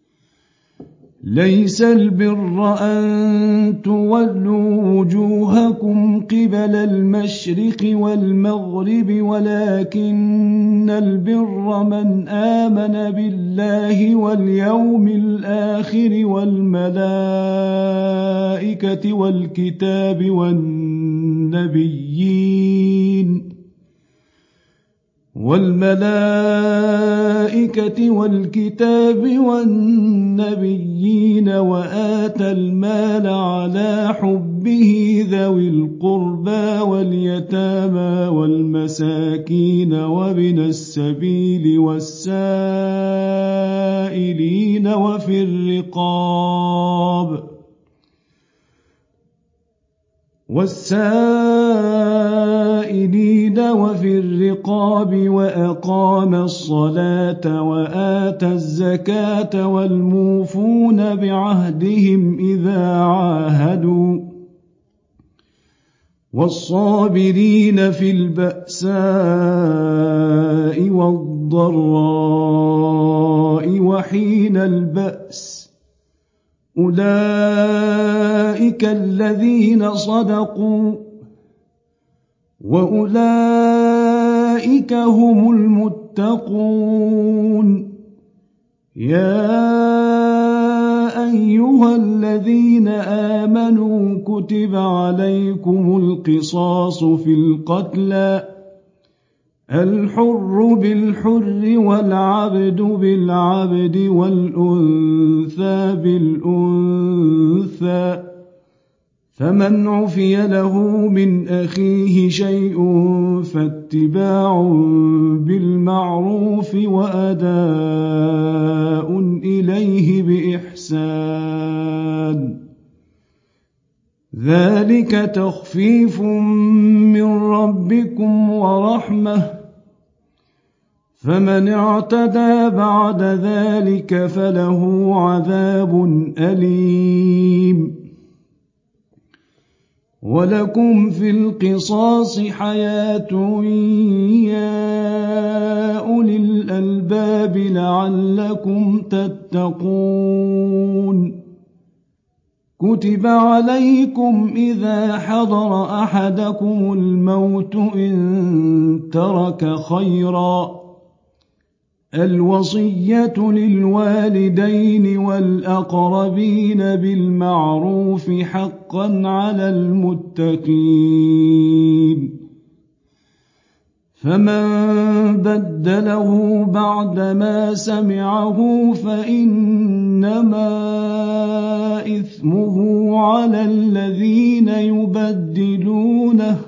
لَيْسَ الْبِرَّ أَن تُوَلُّوا وُجُوهَكُمْ قِبَلَ الْمَشْرِقِ وَالْمَغْرِبِ وَلَكِنَّ الْبِرَّ مَنْ آمَنَ بِاللَّهِ وَالْيَوْمِ الْآخِرِ وَالْمَلَائِكَةِ وَالْكِتَابِ وَالنَّبِيِّينَ وَآتَى الْمَالَ عَلَى حُبِّهِ ذَوِي الْقُرْبَى وَالْيَتَامَى وَالْمَسَاكِينَ وَابْنَ السَّبِيلِ وَالسَّائِلِينَ وفي الرقاب وأقام الصلاة وآتى الزكاة والموفون بعهدهم إذا عاهدوا والصابرين في البأساء والضراء وحين البأس أولئك الذين صدقوا وأولئك هم المتقون يا أيها الذين آمنوا كتب عليكم القصاص في القتلى الحر بالحر والعبد بالعبد والأنثى بالأنثى فمن عفي له من أخيه شيء فاتباع بالمعروف وأداء إليه بإحسان ذلك تخفيف من ربكم ورحمة فمن اعتدى بعد ذلك فله عذاب أليم ولكم في القصاص حياة يا أولي الألباب لعلكم تتقون كتب عليكم إذا حضر أحدكم الموت إن ترك خيرا الوصية للوالدين والأقربين بالمعروف حقا على المتقين فمن بدله بعدما سمعه فإنما إثمه على الذين يبدلونه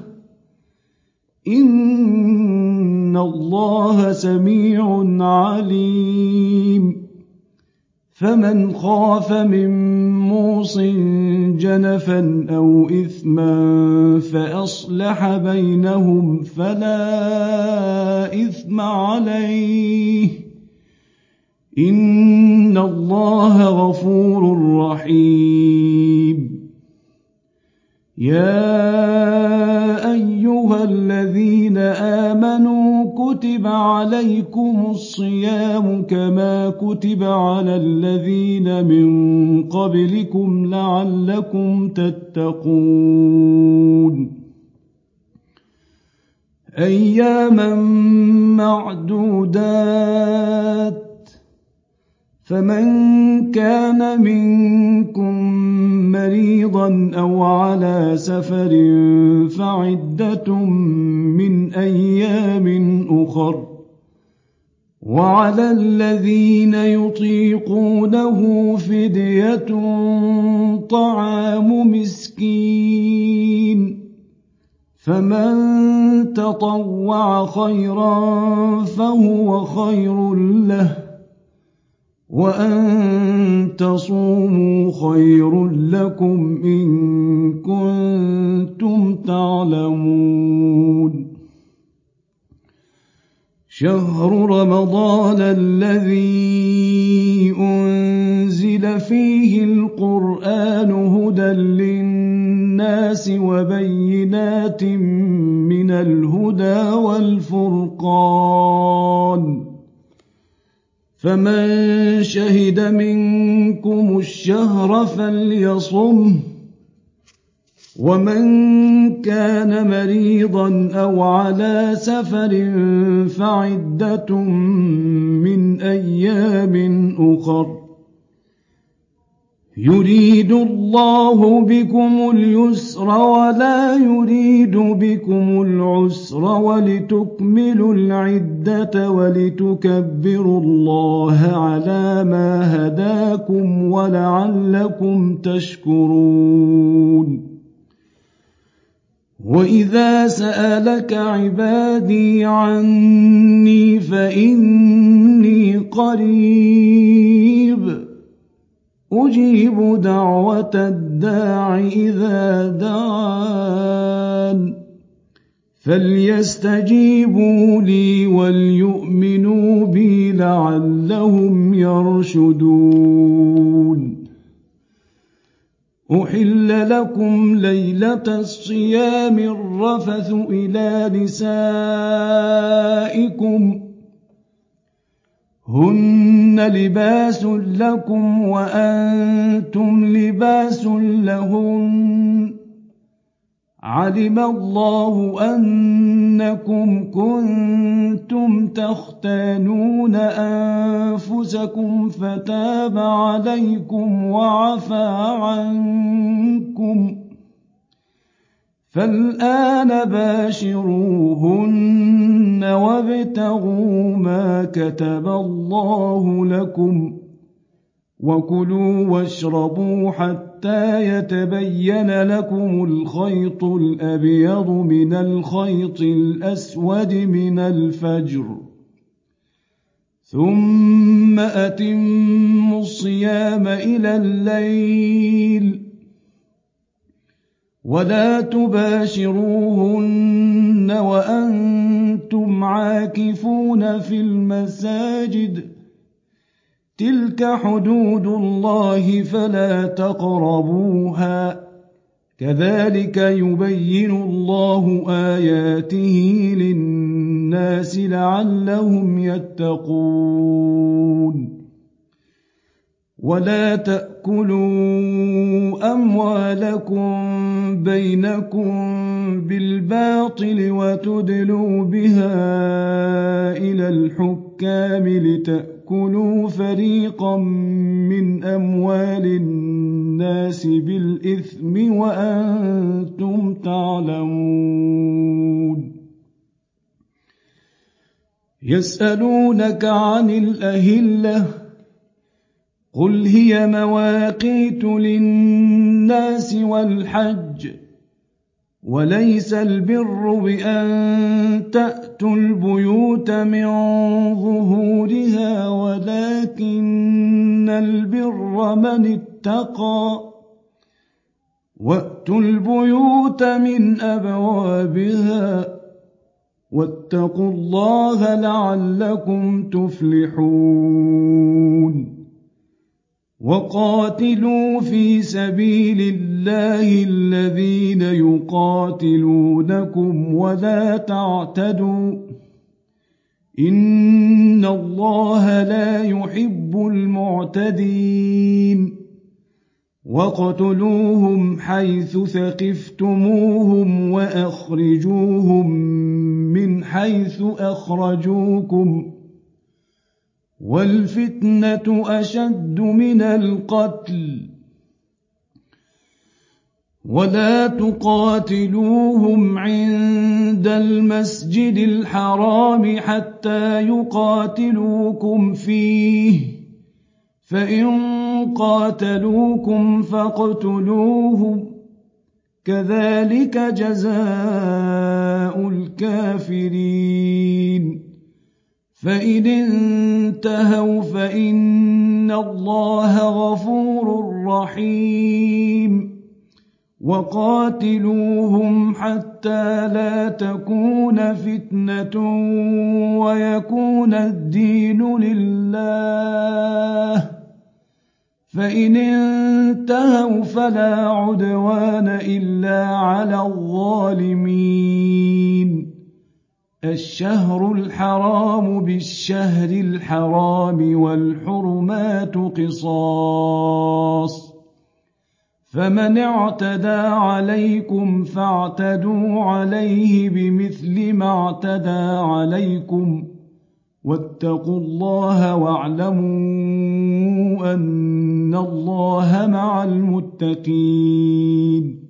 إن الله سميع عليم فمن خاف من موص جنفا أو إثما فأصلح بينهم فلا إثم عليه إن الله غفور رحيم يا أيها الذين آمنوا كتب عليكم الصيام كما كتب على الذين من قبلكم لعلكم تتقون أياما معدودات فمن كان منكم مريضا أو على سفر فعدة من أيام أخر وعلى الذين يطيقونه فدية طعام مسكين فمن تطوع خيرا فهو خير له وأن تصوموا خير لكم إن كنتم تعلمون شهر رمضان الذي أنزل فيه القرآن هدى للناس للناس وبينات من الهدى والفرقان، فمن شهد منكم الشهر فليصمه، ومن كان مريضا أو على سفر فعدة من أيام أخر، يريد الله بكم اليسر ولا يريد بكم العسر ولتكملوا العدة ولتكبروا الله على ما هداكم ولعلكم تشكرون. وإذا سألك عبادي عني فإني قريب أجيب دعوة الداع إذا دعان، فليستجيبوا لي وليؤمنوا بي لعلهم يرشدون. أحل لكم ليلة الصيام الرفث إلى نسائكم، هن لباس لكم وأنتم لباس لهن، علم الله أنكم كنتم تختانون أنفسكم فتاب عليكم وعفى عنكم، فالآن باشروهن وابتغوا ما كتب الله لكم، وكلوا واشربوا حتى يتبين لكم الخيط الأبيض من الخيط الأسود من الفجر، ثم أتموا الصيام إلى الليل، ولا تباشروهن وأنتم عاكفون في المساجد، تلك حدود الله فلا تقربوها، كذلك يبين الله آياته للناس لعلهم يتقون. ولا تأكلوا أموالكم بينكم بالباطل وتدلوا بها إلى الحكام لتأكلوا فريقا من أموال الناس بالإثم وأنتم تعلمون. يسألونك عن الأهلة، قل هي مواقيت للناس والحج، وليس البر بأن تأتوا البيوت من ظهورها، ولكن البر من اتقى، وأتوا البيوت من أبوابها، واتقوا الله لعلكم تفلحون. وقاتلوا في سبيل الله الذين يقاتلونكم ولا تعتدوا، إن الله لا يحب المعتدين. واقتلوهم حيث ثقفتموهم وأخرجوهم من حيث أخرجوكم، والفتنة أشد من القتل. ولا تقاتلوهم عند المسجد الحرام حتى يقاتلوكم فيه، فإن قاتلوكم فاقتلوهم، كذلك جزاء الكافرين. فإن انتهوا فإن الله غفور رحيم. وقاتلوهم حتى لا تكون فتنة ويكون الدين لله، فإن انتهوا فلا عدوان إلا على الظالمين. الشهر الحرام بالشهر الحرام والحرمات قصاص، فمن اعتدى عليكم فاعتدوا عليه بمثل ما اعتدى عليكم، واتقوا الله واعلموا أن الله مع المتقين.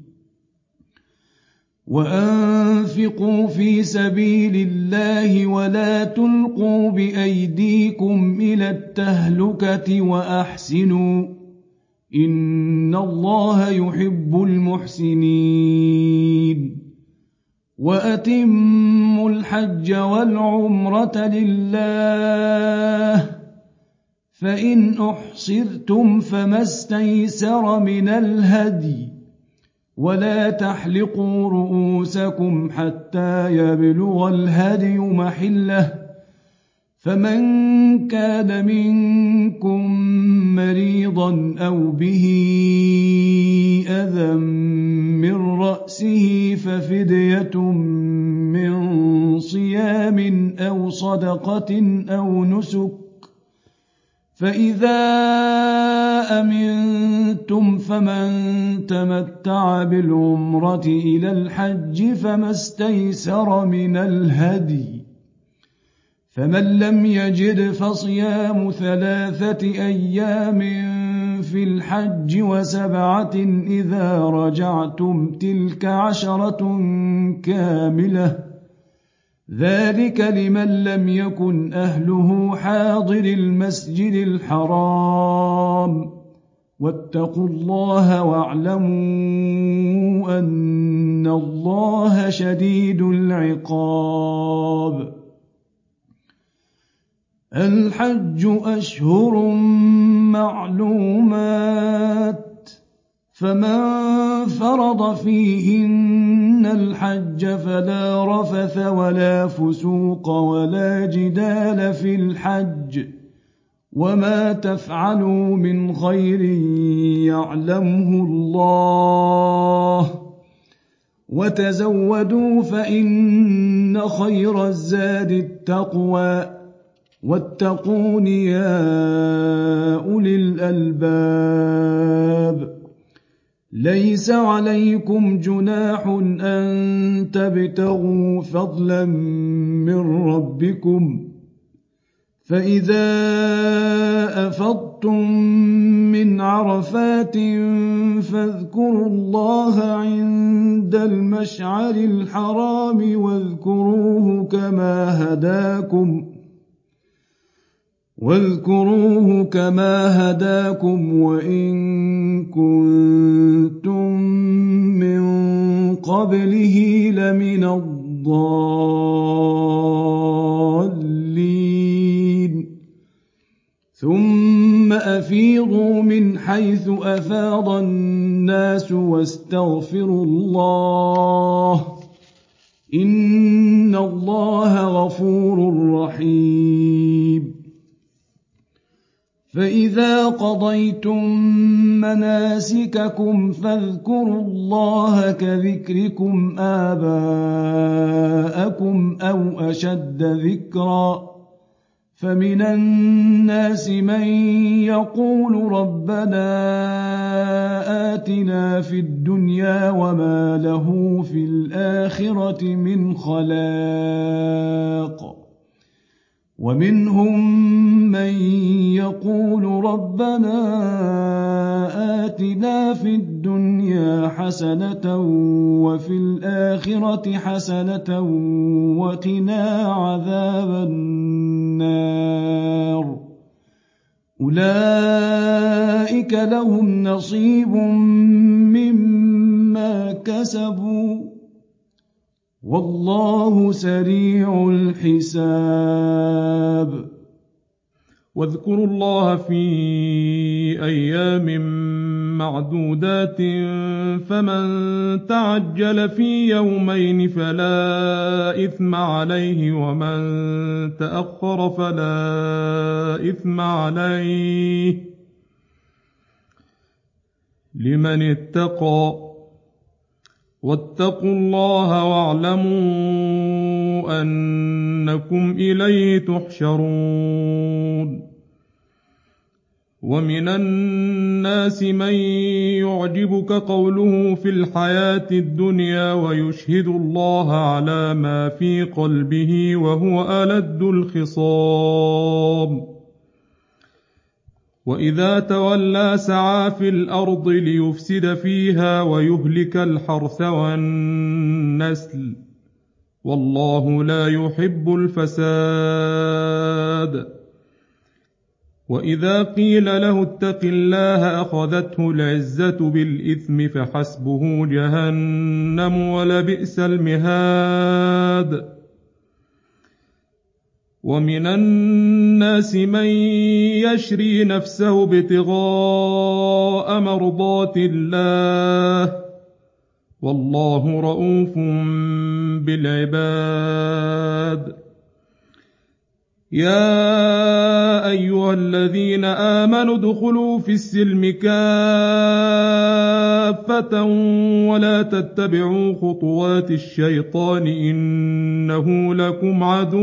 وأنفقوا في سبيل الله ولا تلقوا بأيديكم إلى التهلكة وأحسنوا إن الله يحب المحسنين. وأتموا الحج والعمرة لله، فإن أحصرتم فما استيسر من الهدي، ولا تحلقوا رؤوسكم حتى يبلغ الهدي محله، فمن كان منكم مريضا أو به أذى من رأسه ففدية من صيام أو صدقة أو نسك، فإذا أمنتم فمن تمتع بالعمرة إلى الحج فما استيسر من الهدي، فمن لم يجد فصيام 3 أيام في الحج و7 إذا رجعتم، تلك 10 كاملة، ذلك لمن لم يكن أهله حاضر المسجد الحرام. واتقوا الله واعلموا أن الله شديد العقاب. الحج أشهر معلومات، فمن فرض فيهن الحج فلا رفث ولا فسوق ولا جدال في الحج، وما تفعلوا من خير يعلمه الله، وتزودوا فإن خير الزاد التقوى، واتقون يا أولي الألباب. ليس عليكم جناح أن تبتغوا فضلا من ربكم، فإذا أفضتم من عرفات فاذكروا الله عند المشعر الحرام واذكروه كما هداكم وإن كنتم من قبله لمن الضالين. ثم أفيضوا من حيث أفاض الناس واستغفروا الله إن الله غفور رحيم. فإذا قضيتم مناسككم فاذكروا الله كذكركم آباءكم أو أشد ذكرا، فمن الناس من يقول ربنا آتنا في الدنيا وما له في الآخرة من خلاق، ومنهم من يقول ربنا آتنا في الدنيا حسنة وفي الآخرة حسنة وقنا عذاب النار. أولئك لهم نصيب مما كسبوا والله سريع الحساب. واذكروا الله في أيام معدودات، فمن تعجل في يومين فلا إثم عليه، ومن تأخر فلا إثم عليه، لمن اتقى واتقوا الله واعلموا أنكم إليه تحشرون ومن الناس من يعجبك قوله في الحياة الدنيا ويشهد الله على ما في قلبه وهو ألد الخصام وإذا تولى سعى في الأرض ليفسد فيها ويهلك الحرث والنسل والله لا يحب الفساد وإذا قيل له اتق الله أخذته العزة بالإثم فحسبه جهنم ولبئس المهاد ومن الناس من يشري نفسه ابتغاء مرضات الله والله رؤوف بالعباد يا أيها الذين آمنوا ادخلوا في السلم كافة ولا تتبعوا خطوات الشيطان إنه لكم عدو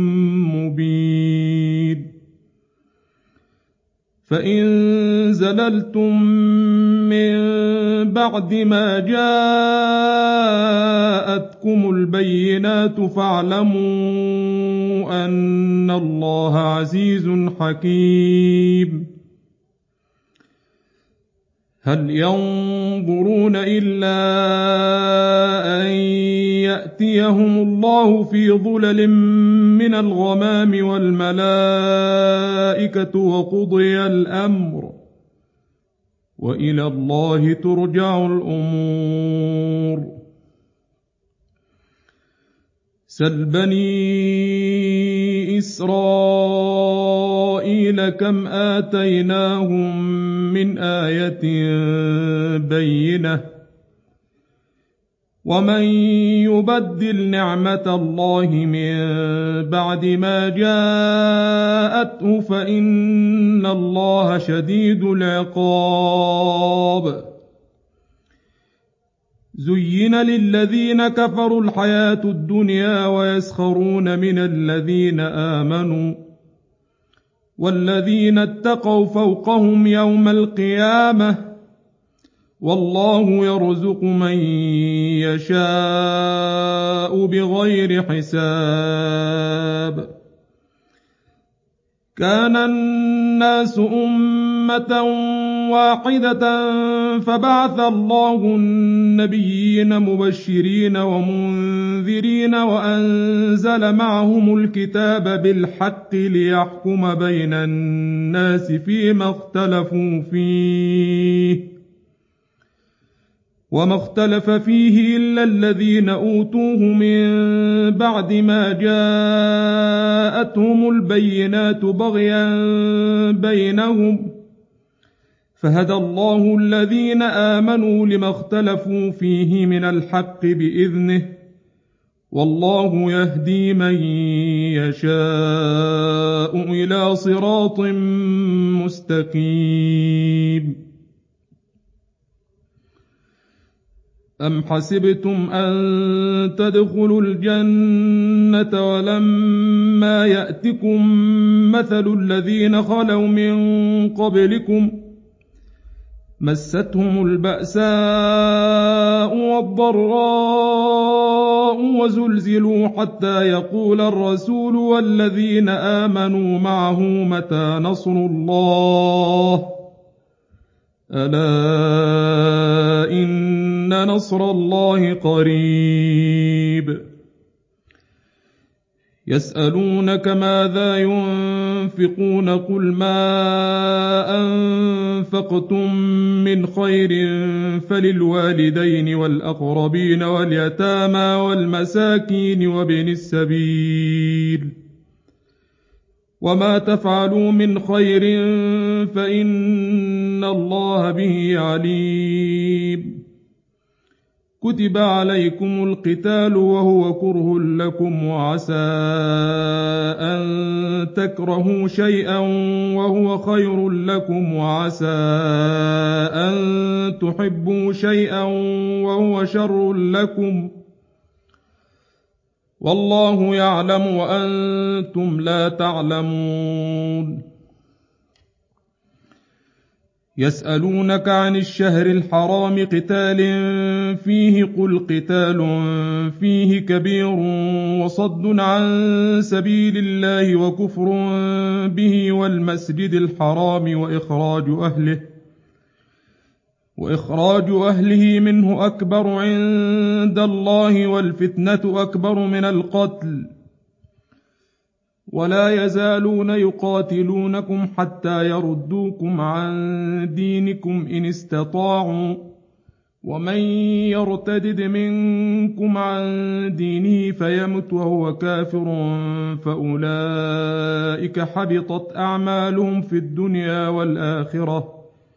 مبين فإن زللتم من بعد ما جاءتكم البينات فاعلموا أن الله عزيز حكيم هل ينظرون إلا أن يأتيهم الله في ظلل من الغمام والملائكة وقضي الأمر وإلى الله ترجع الأمور سل بني إسرائيل كم آتيناهم من آية بينة ومن يبدل نعمة الله من بعد ما جاءته فإن الله شديد العقاب زين للذين كفروا الحياة الدنيا ويسخرون من الذين آمنوا والذين اتقوا فوقهم يوم القيامة والله يرزق من يشاء بغير حساب كان الناس أمة واحدة فبعث الله النبيين مبشرين ومنذرين وأنزل معهم الكتاب بالحق ليحكم بين الناس فيما اختلفوا فيه وما اختلف فيه إلا الذين أوتوه من بعد ما جاءتهم البينات بغيا بينهم فهدى الله الذين آمنوا لما اختلفوا فيه من الحق بإذنه والله يهدي من يشاء إلى صراط مستقيم أم حسبتم أن تدخلوا الجنة ولما يأتكم مثل الذين خلوا من قبلكم مستهم البأساء والضراء وزلزلوا حتى يقول الرسول والذين آمنوا معه متى نصر الله ألا إن نصر الله قريب يسألونك ماذا ينفقون قل ما أنفقتم من خير فللوالدين والأقربين واليتامى والمساكين وابن السبيل وما تفعلوا من خير فإن الله به عليم كتب عليكم القتال وهو كره لكم وعسى أن تكرهوا شيئا وهو خير لكم وعسى أن تحبوا شيئا وهو شر لكم والله يعلم وأنتم لا تعلمون يسألونك عن الشهر الحرام قتال فيه قل قتال فيه كبير وصد عن سبيل الله وكفر به والمسجد الحرام وإخراج أهله منه أكبر عند الله والفتنة أكبر من القتل ولا يزالون يقاتلونكم حتى يردوكم عن دينكم إن استطاعوا ومن يرتدد منكم عن دينه فيمت وهو كافر فأولئك حبطت أعمالهم في الدنيا والآخرة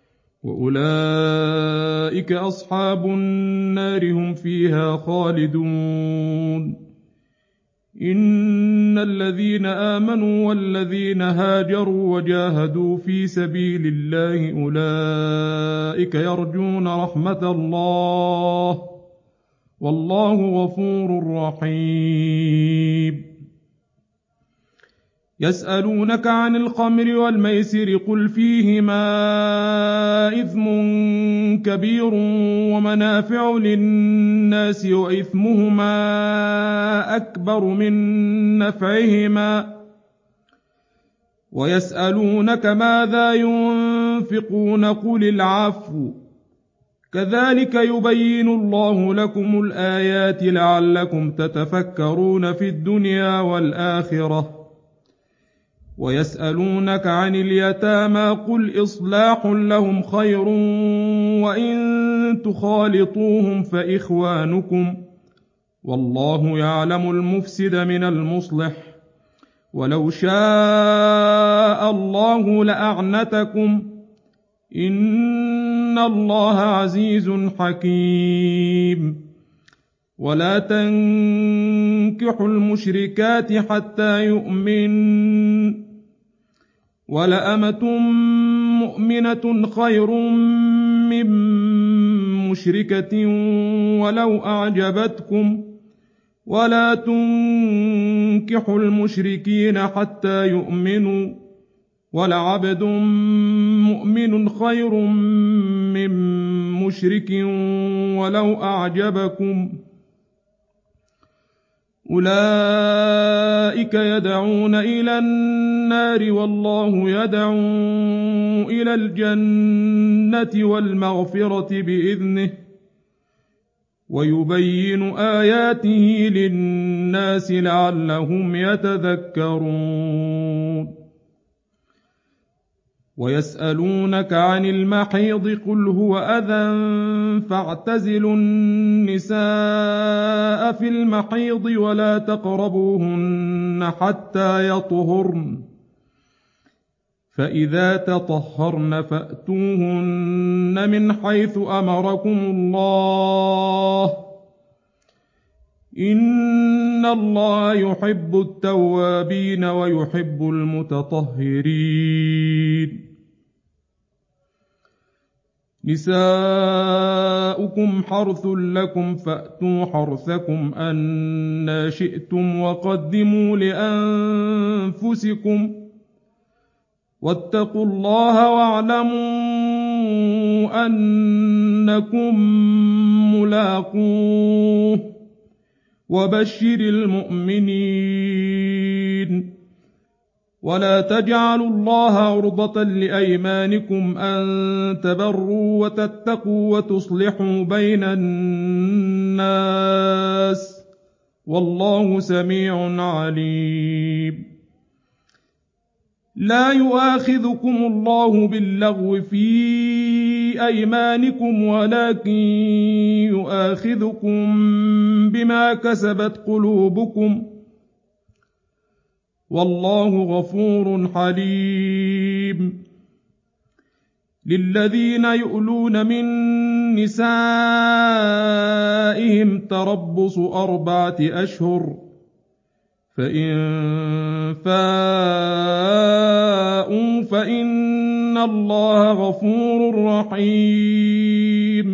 وأولئك أصحاب النار هم فيها خالدون إن الذين آمنوا والذين هاجروا وجاهدوا في سبيل الله أولئك يرجون رحمة الله والله غفور رحيم يسألونك عن الخمر والميسر قل فيهما إثم كبير ومنافع للناس وإثمهما أكبر من نفعهما ويسألونك ماذا ينفقون قل العفو كذلك يبين الله لكم الآيات لعلكم تتفكرون في الدنيا والآخرة ويسألونك عن اليتامى قل إصلاح لهم خير وإن تخالطوهم فإخوانكم والله يعلم المفسد من المصلح ولو شاء الله لأعنتكم إن الله عزيز حكيم ولا تنكحوا المشركات حتى يؤمن ولأمة مؤمنة خير من مشركة ولو أعجبتكم ولا تنكحوا المشركين حتى يؤمنوا ولعبد مؤمن خير من مشرك ولو أعجبكم أولئك يدعون إلى النار والله يدعو إلى الجنة والمغفرة بإذنه ويبين آياته للناس لعلهم يتذكرون ويسألونك عن المحيض قل هو أذى فاعتزلوا النساء في المحيض ولا تقربوهن حتى يطهرن فإذا تطهرن فأتوهن من حيث أمركم الله إن الله يحب التوابين ويحب المتطهرين نساؤكم حرث لكم فأتوا حرثكم أنى شئتم وقدموا لأنفسكم واتقوا الله واعلموا أنكم ملاقوه وبشر المؤمنين ولا تجعلوا الله عرضة لأيمانكم أن تبروا وتتقوا وتصلحوا بين الناس والله سميع عليم لا يؤاخذكم الله باللغو في أيمانكم ولكن يؤاخذكم بما كسبت قلوبكم والله غفور حليم للذين يؤلون من نسائهم نسائهم تربص 4 أشهر فإن فاءوا فإن الله غفور رحيم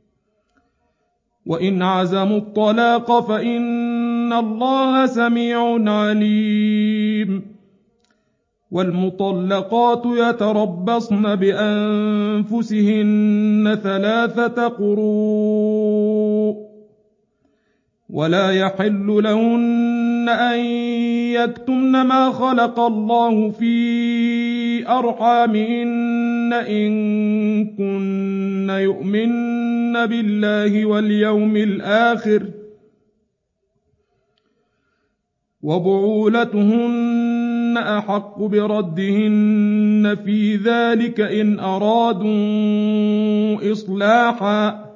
وإن عزموا الطلاق فإن الله سميع عليم والمطلقات يتربصن بأنفسهن 3 قروء ولا يحل لهن أن يكتمن ما خلق الله في أرحامهن إن كن يؤمن بالله واليوم الآخر وبعولتهن أحق بردهن في ذلك إن أرادوا إصلاحا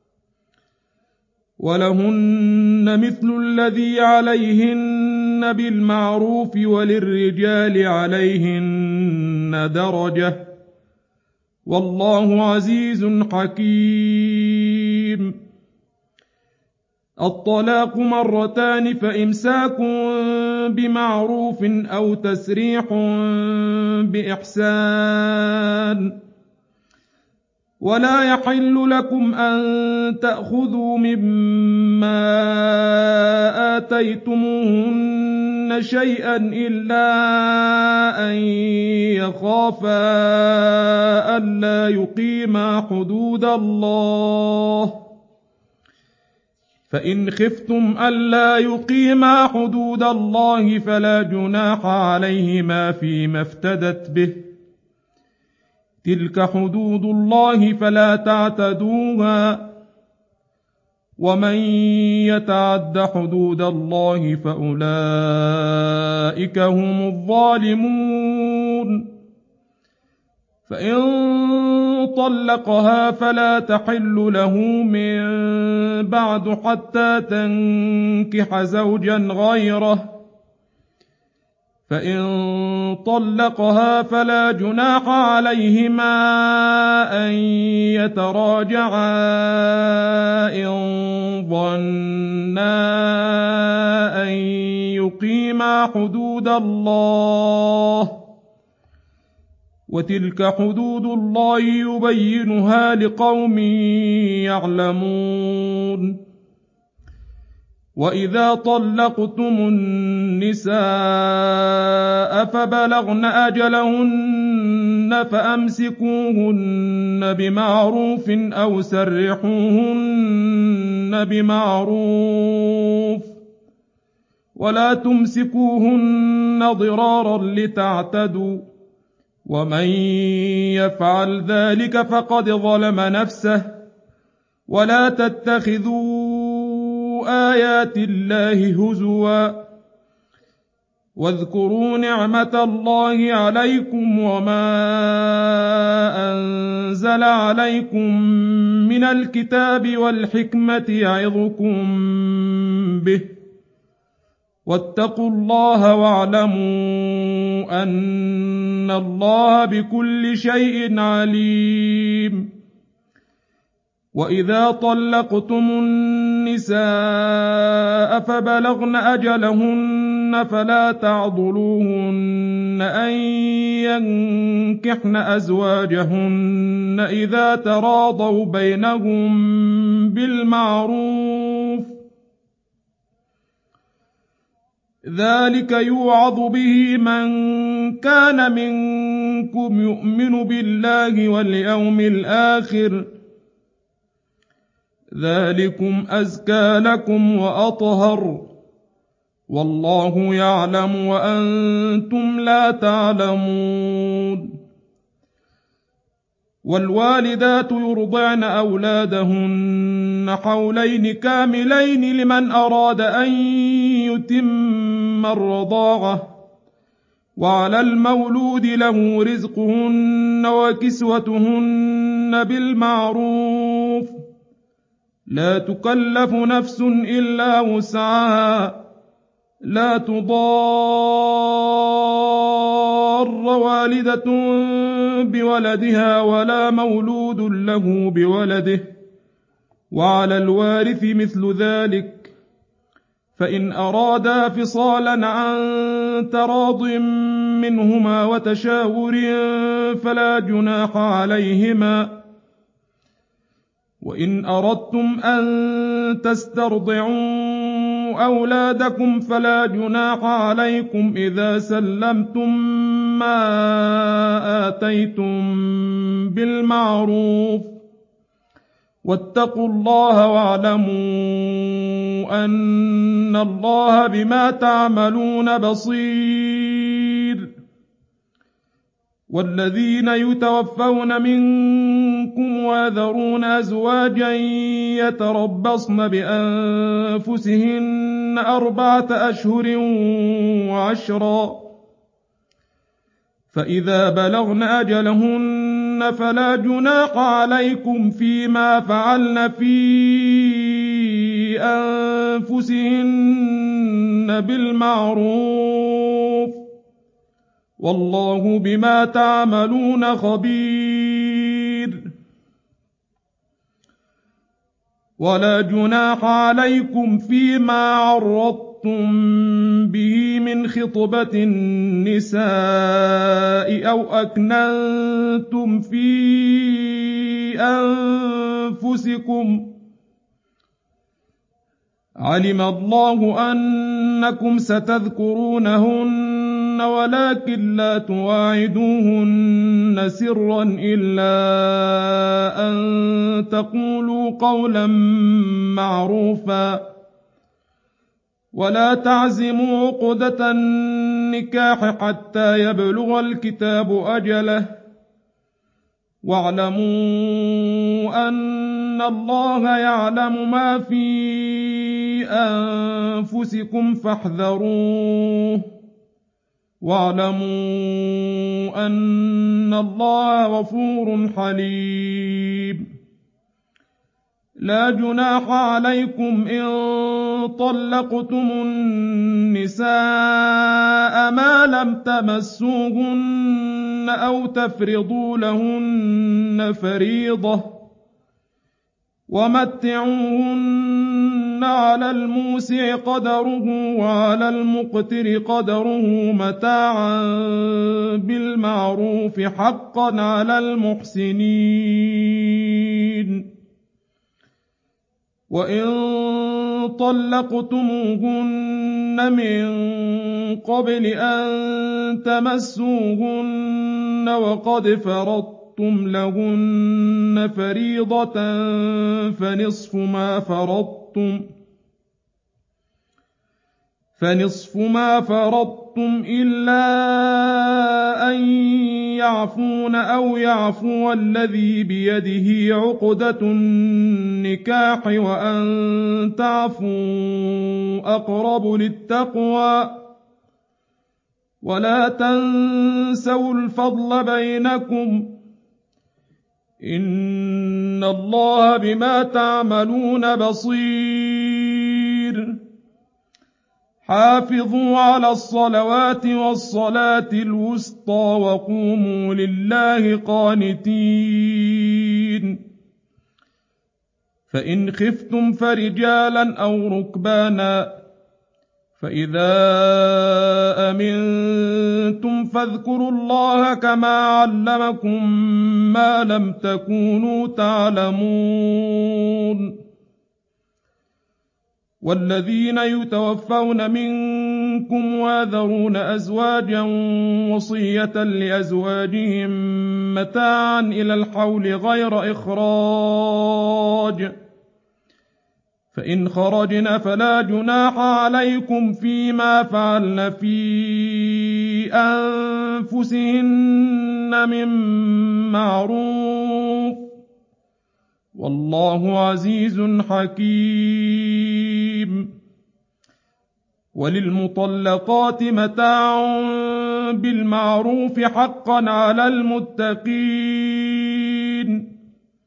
ولهن مثل الذي عليهن بالمعروف وللرجال عليهن درجة والله عزيز حكيم الطلاق 2 مرتان فإمساك بمعروف أو تسريح بإحسان ولا يحل لكم أن تأخذوا مما آتيتموهن شيئا إلا أن يخافا ألا يقيما حدود الله فإن خفتم ألا يقيما حدود الله فلا جناح عليهما فيما افتدت به تلك حدود الله فلا تعتدوها ومن يتعد حدود الله فأولئك هم الظالمون فإن طلقها فلا تحل له من بعد حتى تنكح زوجا غيره فإن طلقها فلا جناح عليهما أن يتراجعا إن ظنا أن يقيما حدود الله وتلك حدود الله يبينها لقوم يعلمون وإذا طلقتم النساء فبلغن أجلهن فأمسكوهن بمعروف أو سرحوهن بمعروف ولا تمسكوهن ضرارا لتعتدوا ومن يفعل ذلك فقد ظلم نفسه ولا تتخذوا آيات الله هزوا واذكروا نعمة الله عليكم وما أنزل عليكم من الكتاب والحكمة يعظكم به واتقوا الله واعلموا أن الله بكل شيء عليم وإذا طلقتم النساء فبلغن أجلهن فلا تعضلوهن أن ينكحن أزواجهن إذا تراضوا بينهم بالمعروف ذلك يوعظ به من كان منكم يؤمن بالله واليوم الآخر ذلكم أزكى لكم وأطهر والله يعلم وأنتم لا تعلمون والوالدات يرضعن أولادهن حولين كاملين لمن أراد أن يتم الرضاعة وعلى المولود له رزقهن وكسوتهن بالمعروف لا تكلف نفس إلا وسعها لا تضار والدة بولدها ولا مولود له بولده وعلى الوارث مثل ذلك، فإن أرادا فصالا عن تراض منهما وتشاور فلا جناح عليهما. وإن أردتم أن تسترضعوا أولادكم فلا جناح عليكم إذا سلمتم ما آتيتم بالمعروف، واتقوا الله واعلموا أن الله بما تعملون بصير. والذين يتوفون منكم ويذرون أزواجا يتربصن بأنفسهن 4 أشهر و10، فإذا بلغن أجلهن فلا جناح عليكم فيما فعلن في أنفسهن بالمعروف، والله بما تعملون خبير. ولا جناح عليكم فيما عرضتم به من خطبة النساء أو أكننتم في أنفسكم، علم الله أنكم ستذكرونهن ولكن لا تواعدوهن سرا إلا أن تقولوا قولا معروفا، ولا تعزموا عقدة النكاح حتى يبلغ الكتاب أجله، واعلموا أن الله يعلم ما في أنفسكم فاحذروه، واعلموا أن الله غفور حليم. لا جناح عليكم إن طلقتم النساء ما لم تمسوهن أو تفرضوا لهن فريضة، ومتعوهن على الموسع قدره وعلى المقتر قدره متاعا بالمعروف حقا على المحسنين. وإن طلقتموهن من قبل أن تمسوهن وقد فرضتم لهن فريضة فنصف ما فرضتم إلا أن يعفون أو يعفو الذي بيده عقدة النكاح، وأن تعفوا أقرب للتقوى، ولا تنسوا الفضل بينكم، إن الله بما تعملون بصير. حافظوا على الصلوات والصلاة الوسطى وقوموا لله قانتين. فإن خفتم فرجالا أو ركبانا، فإذا أمنتم فاذكروا الله كما علمكم ما لم تكونوا تعلمون. والذين يتوفون منكم ويذرون أزواجا وصية لأزواجهم متاعا إلى الحول غير إخراج، فإن خرجن فلا جناح عليكم فيما فعلن في أنفسهن من معروف، والله عزيز حكيم. وللمطلقات متاع بالمعروف حقا على المتقين،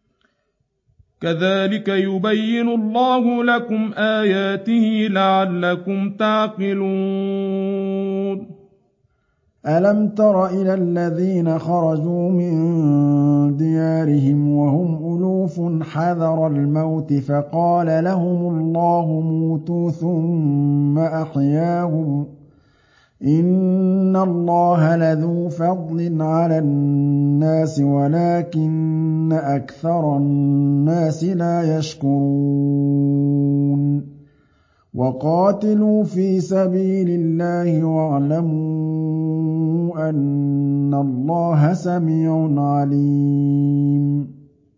كذلك يبين الله لكم آياته لعلكم تعقلون. أَلَمْ تَرَ إِلَى الَّذِينَ خَرَجُوا مِن دِيَارِهِمْ وَهُمْ أُلُوفٌ حَذَرَ الْمَوْتِ فَقَالَ لَهُمُ اللَّهُ مُوتُوا ثُمَّ أَحْيَاهُمْ ۚ إِنَّ اللَّهَ لَذُو فَضْلٍ عَلَى النَّاسِ وَلَٰكِنَّ أَكْثَرَ النَّاسِ لَا يَشْكُرُونَ وَقَاتِلُوا فِي سَبِيلِ اللَّهِ وَاعْلَمُوا أَنَّ اللَّهَ سَمِيعٌ عَلِيمٌ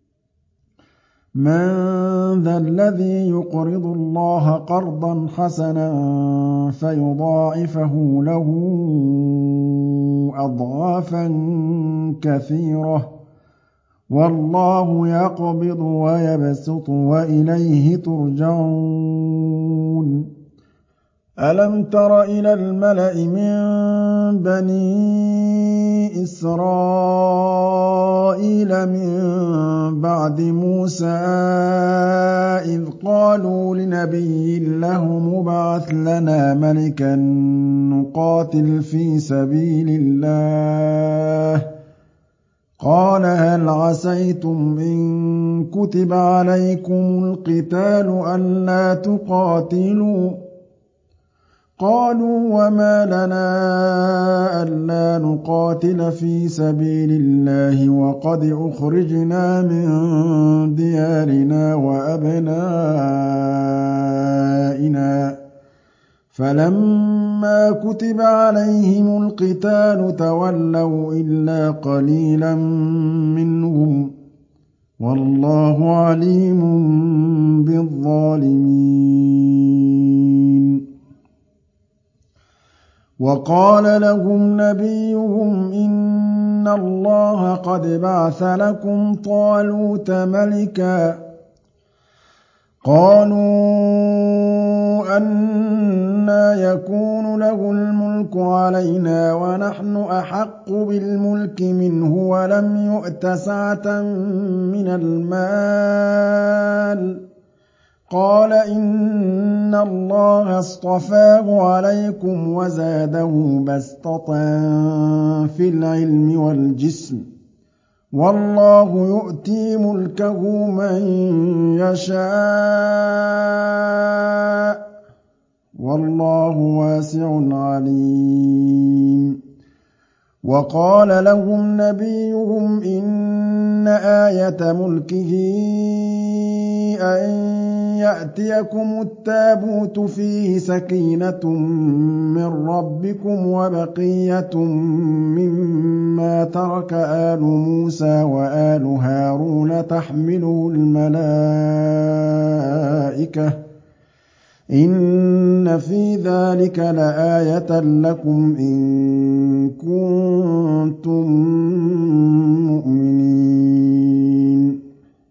مَّن ذَا الَّذِي يُقْرِضُ اللَّهَ قَرْضًا حَسَنًا فَيُضَاعِفَهُ لَهُ أَضْعَافًا كَثِيرَةً ۚ وَاللَّهُ يَقْبِضُ وَيَبْسُطُ وَإِلَيْهِ تُرْجَعُونَ أَلَمْ تَرَ إِلَى الْمَلَإِ مِن بَنِي إِسْرَائِيلَ مِن بَعْدِ مُوسَىٰ إِذْ قَالُوا لِنَبِيٍّ لَّهُمُ ابْعَثْ لَنَا مَلِكًا نُّقَاتِلْ فِي سَبِيلِ اللَّهِ ۖ قَالَ هَلْ عَسَيْتُمْ إِن كُتِبَ عَلَيْكُمُ الْقِتَالُ أَلَّا تُقَاتِلُوا ۖ قَالُوا وَمَا لَنَا أَلَّا نُقَاتِلَ فِي سَبِيلِ اللَّهِ وَقَدْ أُخْرِجْنَا مِن دِيَارِنَا وَأَبْنَائِنَا ۖ فَلَمَّا كُتِبَ عَلَيْهِمُ الْقِتَالُ تَوَلَّوْا إِلَّا قَلِيلًا مِّنْهُمْ ۗ وَاللَّهُ عَلِيمٌ بِالظَّالِمِينَ وَقَالَ لَهُمْ نَبِيُّهُمْ إِنَّ اللَّهَ قَدْ بَعَثَ لَكُمْ طَالُوتَ مَلِكًا ۚ قَالُوا أَنَّىٰ يَكُونُ لَهُ الْمُلْكُ عَلَيْنَا وَنَحْنُ أَحَقُّ بِالْمُلْكِ مِنْهُ وَلَمْ يُؤْتَ سَعَةً مِّنَ الْمَالِ ۚ قَالَ إِنَّ اللَّهَ اصْطَفَاهُ عَلَيْكُمْ وَزَادَهُ بَسْطَةً فِي الْعِلْمِ وَالْجِسْمِ ۖ وَاللَّهُ يُؤْتِي مُلْكَهُ مَن يَشَاءُ ۚ وَاللَّهُ وَاسِعٌ عَلِيمٌ وَقَالَ لَهُمْ نَبِيُّهُمْ إِنَّ آيَةَ مُلْكِهِ أَن يَأْتِيَكُمُ التَّابُوتُ فِيهِ سَكِينَةٌ مِّن رَّبِّكُمْ وَبَقِيَّةٌ مِّمَّا تَرَكَ آلُ مُوسَىٰ وَآلُ هَارُونَ تَحْمِلُهُ الْمَلَائِكَةُ ۚ إِنَّ فِي ذَٰلِكَ لَآيَةً لَّكُمْ إِن كُنتُم مُّؤْمِنِينَ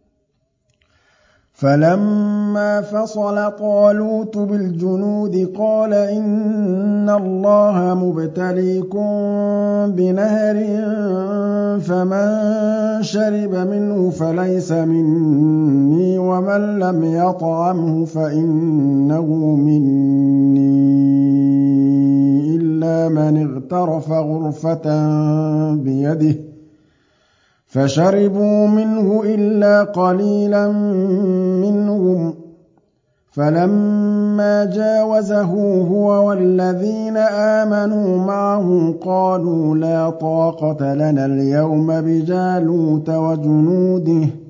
فَلَمَّا فَصَلَ طَالُوتُ بِالْجُنُودِ قَالَ إِنَّ اللَّهَ مُبْتَلِيكُم بِنَهَرٍ فَمَن شَرِبَ مِنْهُ فَلَيْسَ مِنِّي وَمَن لَّمْ يَطْعَمْهُ فَإِنَّهُ مِنِّي إِلَّا مَنِ اغْتَرَفَ غُرْفَةً بِيَدِهِ ۚ فَشَرِبُوا مِنْهُ إِلَّا قَلِيلًا مِّنْهُمْ ۚ فَلَمَّا جَاوَزَهُ هُوَ وَالَّذِينَ آمَنُوا مَعَهُ قَالُوا لَا طَاقَةَ لَنَا الْيَوْمَ بِجَالُوتَ وَجُنُودِهِ ۚ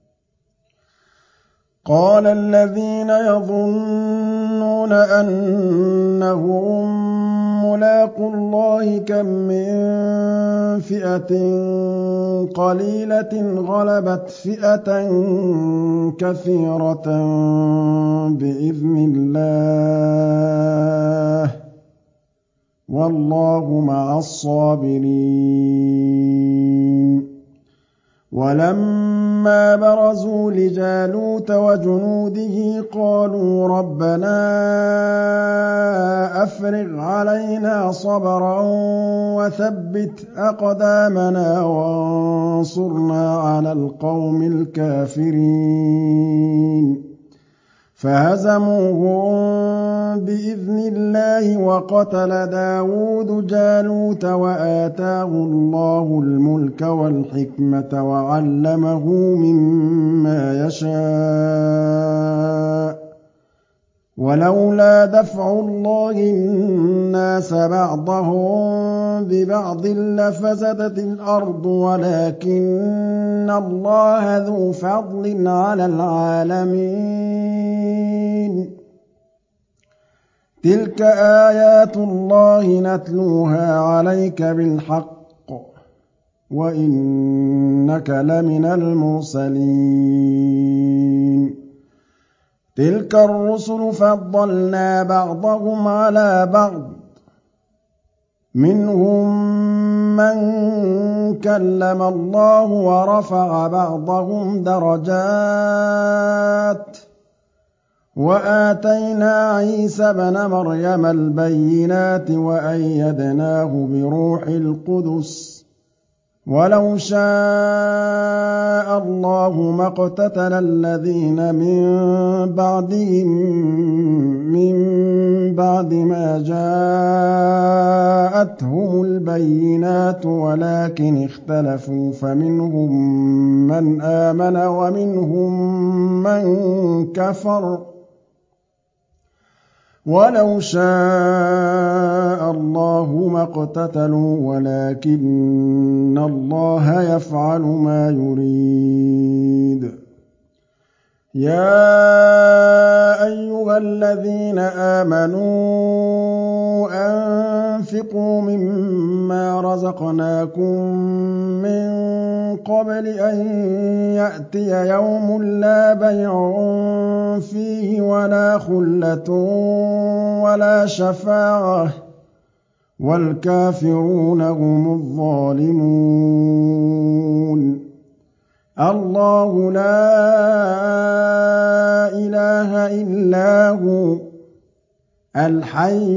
قَالَ الَّذِينَ يَظُنُّونَ أَنَّهُم مُّلَاقُو اللَّهِ كَم مِّن فِئَةٍ قَلِيلَةٍ غَلَبَتْ فِئَةً كَثِيرَةً بِإِذْنِ اللَّهِ ۗ وَاللَّهُ مَعَ الصَّابِرِينَ وَلَمَّا بَرَزُوا لِجَالُوتَ وَجُنُودِهِ قَالُوا رَبَّنَا أَفْرِغْ عَلَيْنَا صَبْرًا وَثَبِّتْ أَقْدَامَنَا وَانصُرْنَا عَلَى الْقَوْمِ الْكَافِرِينَ فهزموهم بإذن الله وقتل داود جالوت وآتاه الله الملك والحكمة وعلمه مما يشاء ولولا دفع الله الناس بعضهم ببعض لفسدت الأرض ولكن الله ذو فضل على العالمين تلك آيات الله نتلوها عليك بالحق وإنك لمن المرسلين تلك الرسل فضلنا بعضهم على بعض منهم من كلم الله ورفع بعضهم درجات وآتينا عيسى ابن مريم البينات وأيدناه بروح القدس ولو شاء الله ما اقتتل الذين من بعدهم من بعد ما جاءتهم البينات ولكن اختلفوا فمنهم من آمن ومنهم من كفر ولو شاء الله ما اقتتلوا ولكن الله يفعل ما يريد يا أيها الذين آمنوا أنفقوا مما رزقناكم من قبل أن يأتي يوم لا بيع فيه ولا خلة ولا شفاعة والكافرون هم الظالمون الله لا إله إلا هو الحي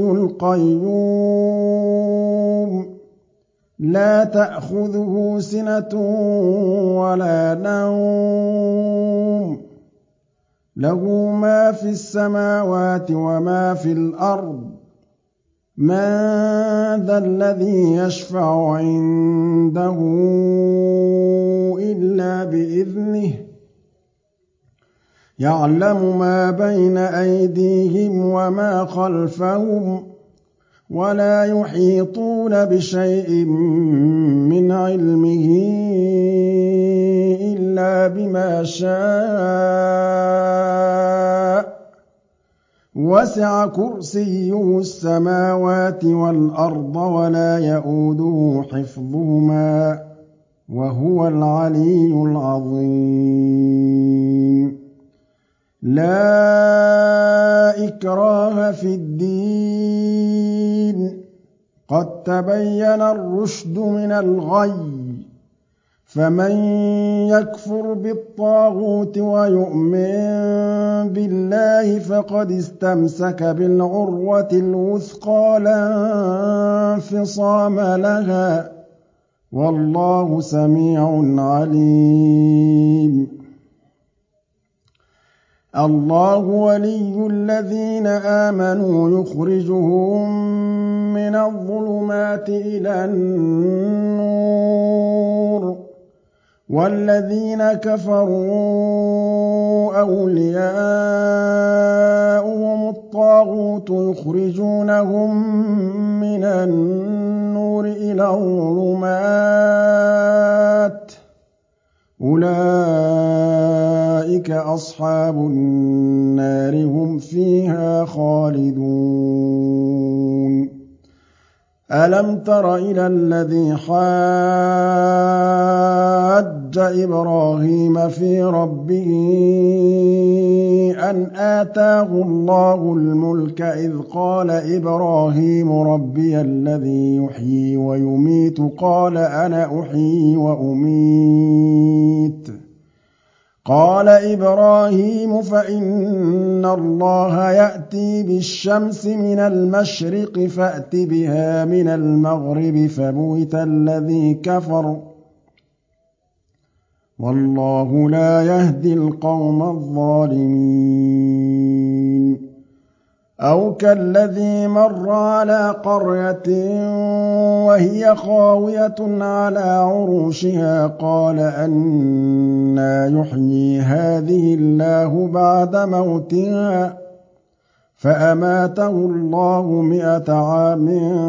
القيوم لا تأخذه سنة ولا نوم له ما في السماوات وما في الأرض من ذا الذي يشفع عنده إلا بإذنه يعلم ما بين أيديهم وما خلفهم ولا يحيطون بشيء من علمه إلا بما شاء وسع كرسيه السماوات والأرض ولا يئوده حفظهما وهو العلي العظيم لا إكراه في الدين قد تبين الرشد من الغي فمن يكفر بالطاغوت ويؤمن بالله فقد استمسك بالعروة الوثقى لا انفصام لها والله سميع عليم الله ولي الذين آمنوا يخرجهم من الظلمات إلى النور والذين كفروا أولياؤهم الطاغوت يخرجونهم من النور إلى الظلمات أولئك أصحاب النار هم فيها خالدون ألم تر إلى الذي حاج إبراهيم في ربه أن آتاه الله الملك إذ قال إبراهيم ربي الذي يحيي ويميت قال أنا أحيي وأميت قال إبراهيم فإن الله يأتي بالشمس من المشرق فأت بها من المغرب فبهت الذي كفر والله لا يهدي القوم الظالمين أَوْ كَالَّذِي مَرَّ عَلَىٰ قَرْيَةٍ وَهِيَ خَاوِيَةٌ عَلَىٰ عُرُوشِهَا قَالَ أَنَّىٰ يُحْيِي هَٰذِهِ اللَّهُ بَعْدَ مَوْتِهَا فَأَمَاتَهُ اللَّهُ 100 عَامٍ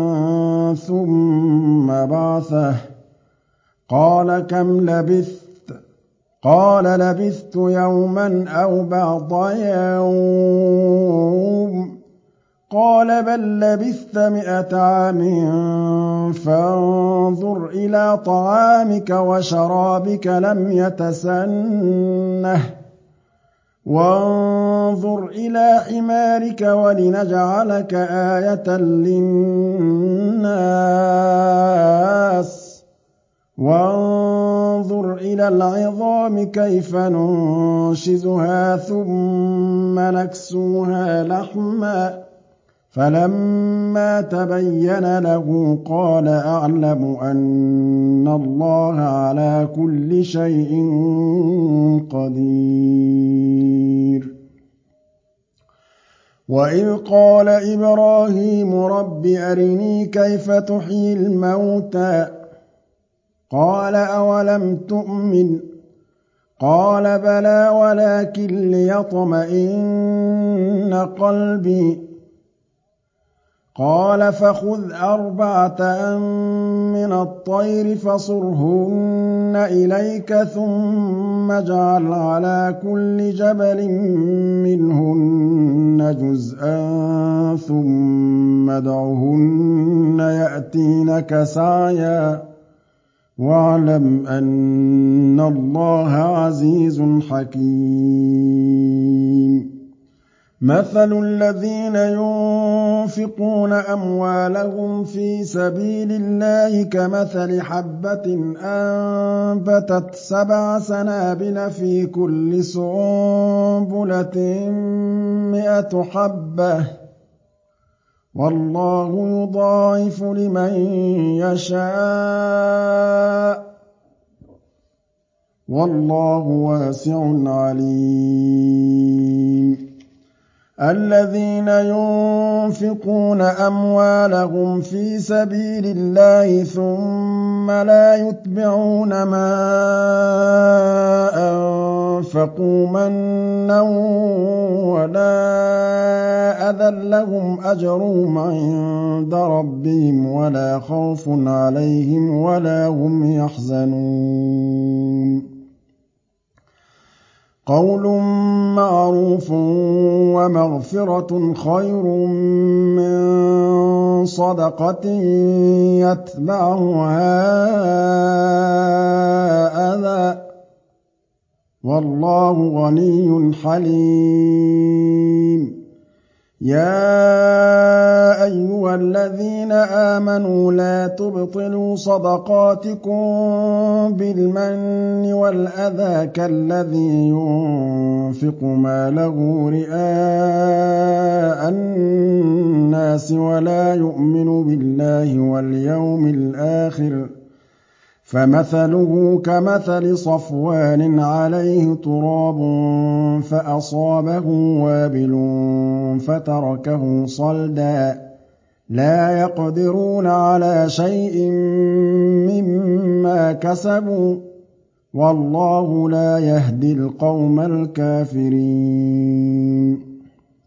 ثُمَّ بَعَثَهُ ۖ قَالَ كَمْ لَبِثْتَ ۖ قَالَ لَبِثْتُ يَوْمًا أَوْ بَعْضَ يَوْمٍ ۖ قَالَ بَل لَّبِثْتَ 100 عَامٍ فَانظُرْ إِلَىٰ طَعَامِكَ وَشَرَابِكَ لَمْ يَتَسَنَّهْ ۖ وَانظُرْ إِلَىٰ حِمَارِكَ وَلِنَجْعَلَكَ آيَةً لِّلنَّاسِ ۖ وَانظُرْ إِلَى الْعِظَامِ كَيْفَ نُنشِزُهَا ثُمَّ نَكْسُوهَا لَحْمًا ۚ فَلَمَّا تَبَيَّنَ لَهُ قَالَ أَعْلَمُ أَنَّ اللَّهَ عَلَىٰ كُلِّ شَيْءٍ قَدِيرٌ وَإِذْ قَالَ إِبْرَاهِيمُ رَبِّ أَرِنِي كَيْفَ تُحْيِي الْمَوْتَىٰ ۖ قَالَ أَوَلَمْ تُؤْمِنْ ۖ قَالَ بَلَىٰ وَلَٰكِن لِّيَطْمَئِنَّ قَلْبِي ۖ قَالَ فَخُذْ 4 مِّنَ الطَّيْرِ فَصُرْهُنَّ إِلَيْكَ ثُمَّ اجْعَلْ عَلَىٰ كُلِّ جَبَلٍ مِّنْهُنَّ جُزْءًا ثُمَّ ادْعُهُنَّ يَأْتِينَكَ سَعْيًا ۚ وَاعْلَمْ أَنَّ اللَّهَ عَزِيزٌ حَكِيمٌ مَثَلُ الَّذِينَ يُنفِقُونَ أَمْوَالَهُمْ فِي سَبِيلِ اللَّهِ كَمَثَلِ حَبَّةٍ أَنبَتَتْ 7 سَنَابِلَ فِي كُلِّ سُنبُلَةٍ 100 حَبَّةٍ ۗ وَاللَّهُ يُضَاعِفُ لِمَن يَشَاءُ ۗ وَاللَّهُ وَاسِعٌ عَلِيمٌ الَّذِينَ يُنفِقُونَ أَمْوَالَهُمْ فِي سَبِيلِ اللَّهِ ثُمَّ لَا يُتْبِعُونَ مَا أَنفَقُوا مَنًّا وَلَا أَذًى لَّهُمْ أَجْرُهُمْ عِندَ رَبِّهِمْ وَلَا خَوْفٌ عَلَيْهِمْ وَلَا هُمْ يَحْزَنُونَ قَوْلٌ مَّعْرُوفٌ وَمَغْفِرَةٌ خَيْرٌ مِّن صَدَقَةٍ يَتْبَعُهَا أَذًى ۗ وَاللَّهُ غَنِيٌّ حَلِيمٌ يَا أَيُّهَا الَّذِينَ آمَنُوا لَا تُبْطِلُوا صَدَقَاتِكُم بِالْمَنِّ وَالْأَذَىٰ كَالَّذِي يُنفِقُ مَالَهُ رِئَاءَ النَّاسِ وَلَا يُؤْمِنُ بِاللَّهِ وَالْيَوْمِ الْآخِرِ ۖ فَمَثَلُهُ كَمَثَلِ صَفْوَانٍ عَلَيْهِ تُرَابٌ فَأَصَابَهُ وَابِلٌ فَتَرَكَهُ صَلْدًا ۖ لَّا يَقْدِرُونَ عَلَىٰ شَيْءٍ مِّمَّا كَسَبُوا ۗ وَاللَّهُ لَا يَهْدِي الْقَوْمَ الْكَافِرِينَ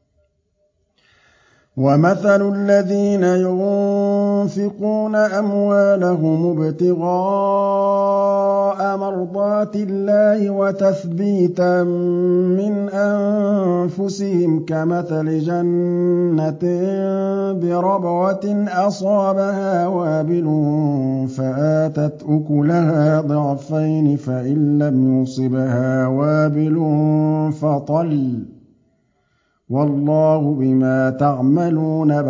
وَمَثَلُ الَّذِينَ يُنفِقُونَ أَمْوَالَهُمُ ابْتِغَاءَ مَرْضَاتِ اللَّهِ وَتَثْبِيتًا مِّنْ أَنفُسِهِمْ كَمَثَلِ جَنَّةٍ بِرَبْوَةٍ أَصَابَهَا وَابِلٌ فَآتَتْ أُكُلَهَا ضِعْفَيْنِ فَإِن لَّمْ يُصِبْهَا وَابِلٌ فَطَلٌّ ۗ وَاللَّهُ بِمَا تَعْمَلُونَ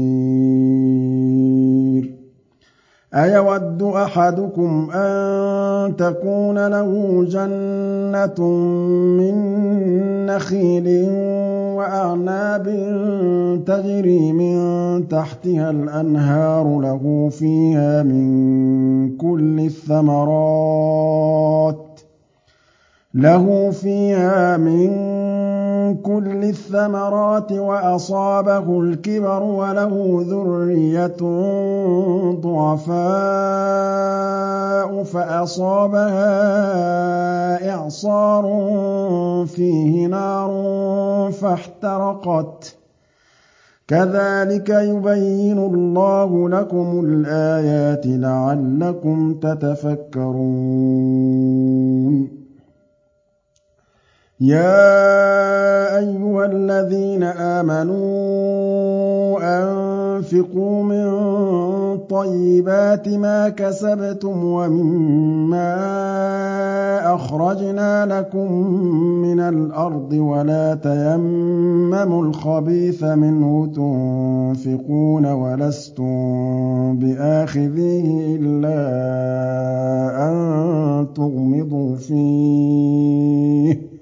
بَصِيرٌ أَيَوَدُّ أَحَدُكُمْ أَن تَكُونَ لَهُ جَنَّةٌ مِّن نَّخِيلٍ وَأَعْنَابٍ تَجْرِي مِن تَحْتِهَا الْأَنْهَارُ لَهُ فِيهَا مِن كُلِّ الثَّمَرَاتِ كُلِّ الثَّمَرَاتِ وَأَصَابَهُ الْكِبَرُ وَلَهُ ذُرِّيَّةٌ ضُعَفَاءُ فَأَصَابَهَا إِعْصَارٌ فِيهِ نَارٌ فَاحْتَرَقَتْ ۗ كَذَٰلِكَ يُبَيِّنُ اللَّهُ لَكُمُ الْآيَاتِ لَعَلَّكُمْ تَتَفَكَّرُونَ يَا أَيُّهَا الَّذِينَ آمَنُوا أَنفِقُوا مِن طَيِّبَاتِ مَا كَسَبْتُمْ وَمِمَّا أَخْرَجْنَا لَكُم مِّنَ الْأَرْضِ وَلَا تَيَمَّمُوا الْخَبِيثَ مِنْهُ تُنفِقُونَ وَلَسْتُم بِآخِذِيهِ إِلَّا أَن تُغْمِضُوا فِيهِ ۚ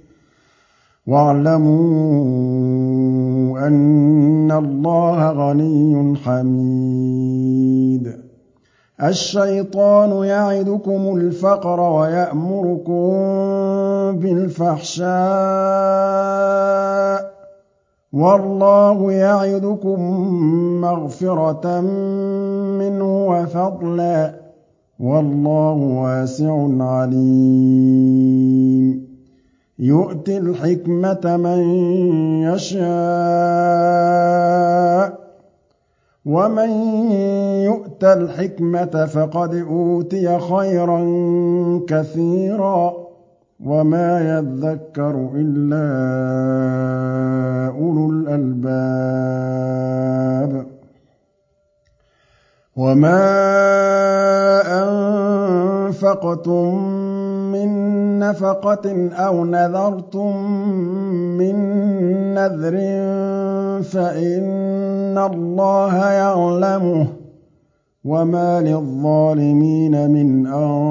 وَاعْلَمُوا أَنَّ اللَّهَ غَنِيٌّ حَمِيدٌ الشَّيْطَانُ يَعِدُكُمُ الْفَقْرَ وَيَأْمُرُكُم بِالْفَحْشَاءِ ۖ وَاللَّهُ يَعِدُكُم مَّغْفِرَةً مِّنْهُ وَفَضْلًا ۗ وَاللَّهُ وَاسِعٌ عَلِيمٌ يُؤْتِي الْحِكْمَةَ مَن يَشَاءُ ۚ وَمَن يُؤْتَ الْحِكْمَةَ فَقَدْ أُوتِيَ خَيْرًا كَثِيرًا ۗ وَمَا يَذَّكَّرُ إِلَّا أُولُو الْأَلْبَابِ وَمَا أَنفَقْتُم مِّن نَّفَقَةٍ أَوْ نَذَرْتُم مِّن نَّذْرٍ فَإِنَّ اللَّهَ يَعْلَمُهُ ۗ وَمَا لِلظَّالِمِينَ مِنْ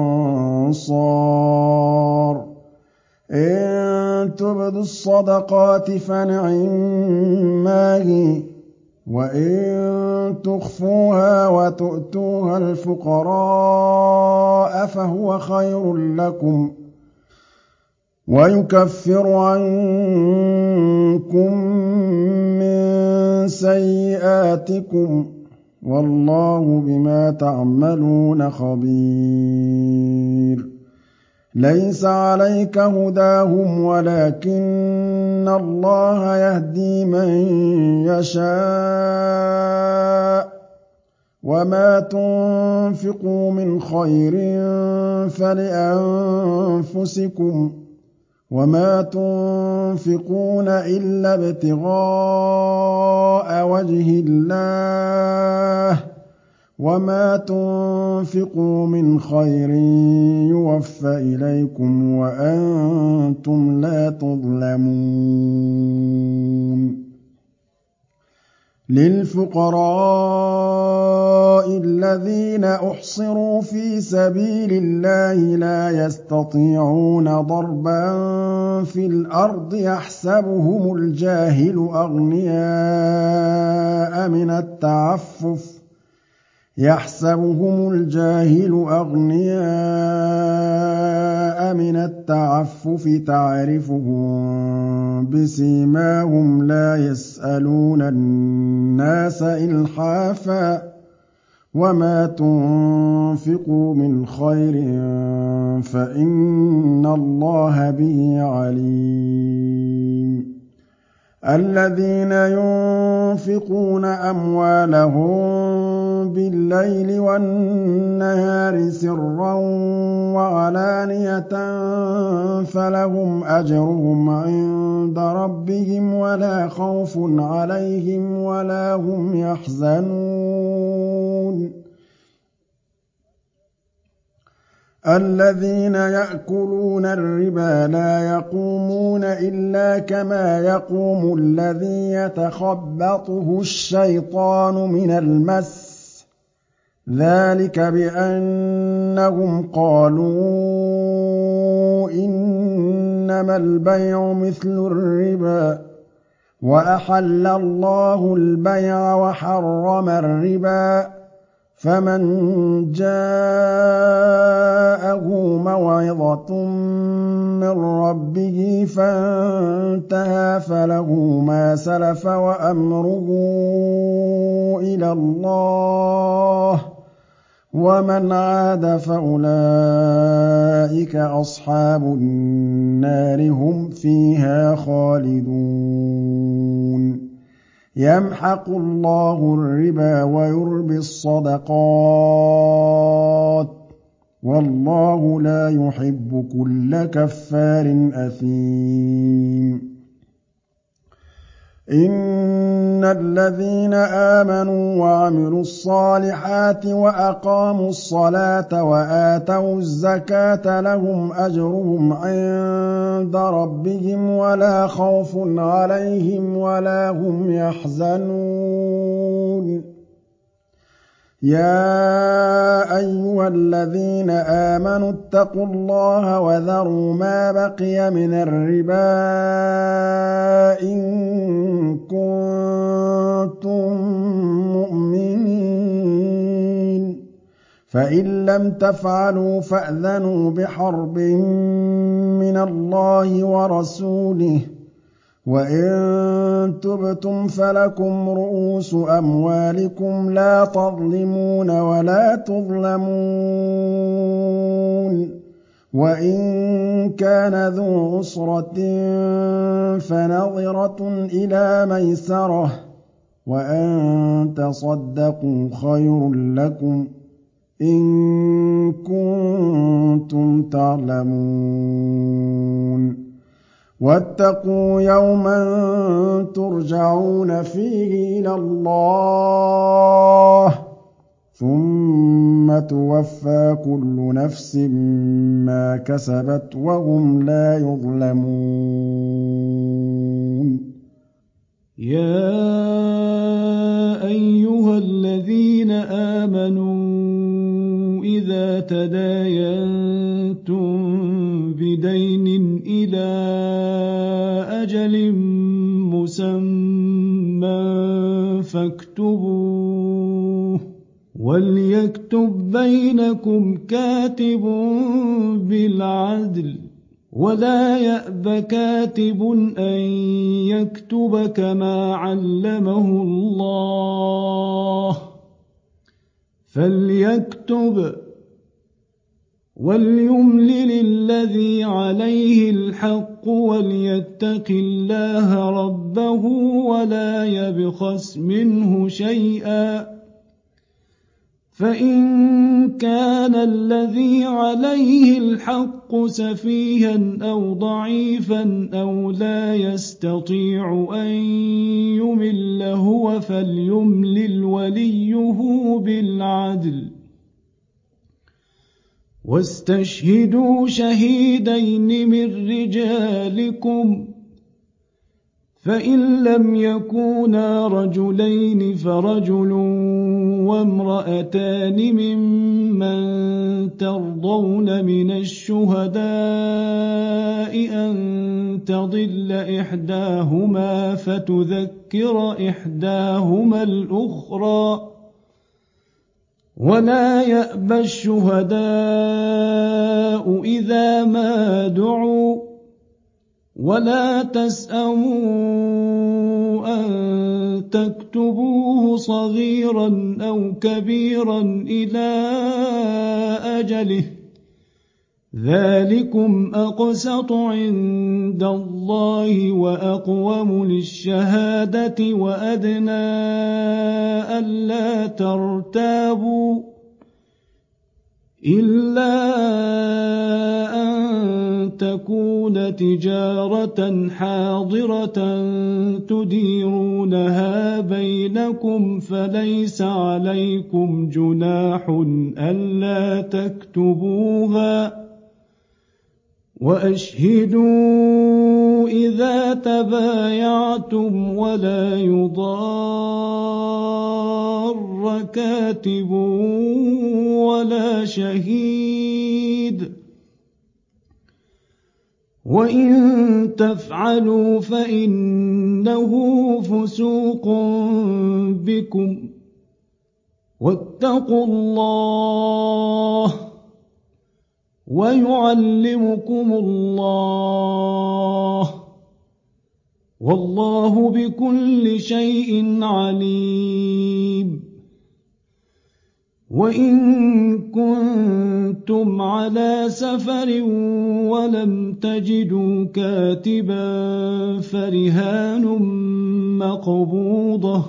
أَنصَارٍ إِن تُبْدُوا الصَّدَقَاتِ فَنِعِمَّا هِيَ ۖ وَإِن تُخْفُوهَا وَتُؤْتُوهَا الْفُقَرَاءَ فَهُوَ خَيْرٌ لَّكُمْ وَيُكَفِّرُ عَنكُم مِّن سَيِّئَاتِكُمْ ۗ وَاللَّهُ بِمَا تَعْمَلُونَ خَبِيرٌ لَيْسَ عَلَيْكَ هُدَاهُمْ وَلَٰكِنَّ اللَّهَ يَهْدِي مَن يَشَاءُ ۗ وَمَا تُنفِقُوا مِنْ خَيْرٍ فَلِأَنفُسِكُمْ ۚ وَمَا تُنفِقُونَ إِلَّا ابْتِغَاءَ وَجْهِ اللَّهِ ۚ وَمَا تُنفِقُوا مِنْ خَيْرٍ يُوَفَّ إِلَيْكُمْ وَأَنتُمْ لَا تُظْلَمُونَ لِلْفُقَرَاءِ الَّذِينَ أُحْصِرُوا فِي سَبِيلِ اللَّهِ لَا يَسْتَطِيعُونَ ضَرْبًا فِي الْأَرْضِ يَحْسَبُهُمُ الْجَاهِلُ أَغْنِيَاءَ مِنَ التَّعَفُّفِ تَعْرِفُهُم بِسِيمَاهُمْ لَا يَسْأَلُونَ النَّاسَ إِلْحَافًا ۗ وَمَا تُنفِقُوا مِنْ خَيْرٍ فَإِنَّ اللَّهَ بِهِ عَلِيمٌ الَّذِينَ يُنفِقُونَ أَمْوَالَهُم بِاللَّيْلِ وَالنَّهَارِ سِرًّا وَعَلَانِيَةً فَلَهُمْ أَجْرُهُمْ عِندَ رَبِّهِمْ وَلَا خَوْفٌ عَلَيْهِمْ وَلَا هُمْ يَحْزَنُونَ الَّذِينَ يَأْكُلُونَ الرِّبَا لَا يَقُومُونَ إِلَّا كَمَا يَقُومُ الَّذِي يَتَخَبَّطُهُ الشَّيْطَانُ مِنَ الْمَسِّ ۚ ذَٰلِكَ بِأَنَّهُمْ قَالُوا إِنَّمَا الْبَيْعُ مِثْلُ الرِّبَا ۗ وَأَحَلَّ اللَّهُ الْبَيْعَ وَحَرَّمَ الرِّبَا ۚ فَمَن جَاءَهُ مَوْعِظَةٌ من ربه فانتهى فله ما سلف وأمره إلى الله ومن عاد فأولئك أصحاب النار هم فيها خالدون يمحق الله الربا ويربي الصدقات والله لا يحب كل كفار أثيم إن الذين آمنوا وعملوا الصالحات وأقاموا الصلاة وآتوا الزكاة لهم أجرهم عند ربهم ولا خوف عليهم ولا هم يحزنون يا أيها الذين آمنوا اتقوا الله وذروا ما بقي من الربا إن كنتم مؤمنين فإن لم تفعلوا فأذنوا بحرب من الله ورسوله وإن تبتم فلكم رؤوس أموالكم لا تظلمون ولا تظلمون وإن كان ذو عسرة فنظرة إلى ميسرة وأن تصدقوا خير لكم إن كنتم تعلمون واتقوا يوما ترجعون فيه إلى الله ثم توفى كل نفس ما كسبت وهم لا يظلمون يا أيها الذين آمنوا إذا تداينتم بدين إلى أجل مسمى فاكتبوه وليكتب بينكم كاتب بالعدل ولا يأب كاتب أن يكتب كما علمه الله فليكتب وليملل الذي عليه الحق وليتق الله ربه ولا يبخس منه شيئا فإن كان الذي عليه الحق سفيها أو ضعيفا أو لا يستطيع أن يمل هو فليملل وليه بالعدل واستشهدوا شهيدين من رجالكم فإن لم يكونا رجلين فرجل وامرأتان ممن ترضون من الشهداء أن تضل إحداهما فتذكر إحداهما الأخرى ولا يأبى الشهداء إذا ما دعوا ولا تسأموا أن تكتبوه صغيرا أو كبيرا إلى أجله ذلكم أقسط عند الله وأقوم للشهادة وأدنى ألا ترتابوا إلا أن تكون تجارة حاضرة تديرونها بينكم فليس عليكم جناح ألا تكتبوها وأشهدوا إذا تبايعتم ولا يضار كاتب ولا شهيد وإن تفعلوا فإنه فسوق بكم واتقوا الله ويعلمكم الله والله بكل شيء عليم وإن كنتم على سفر ولم تجدوا كاتبا فرهان مقبوضة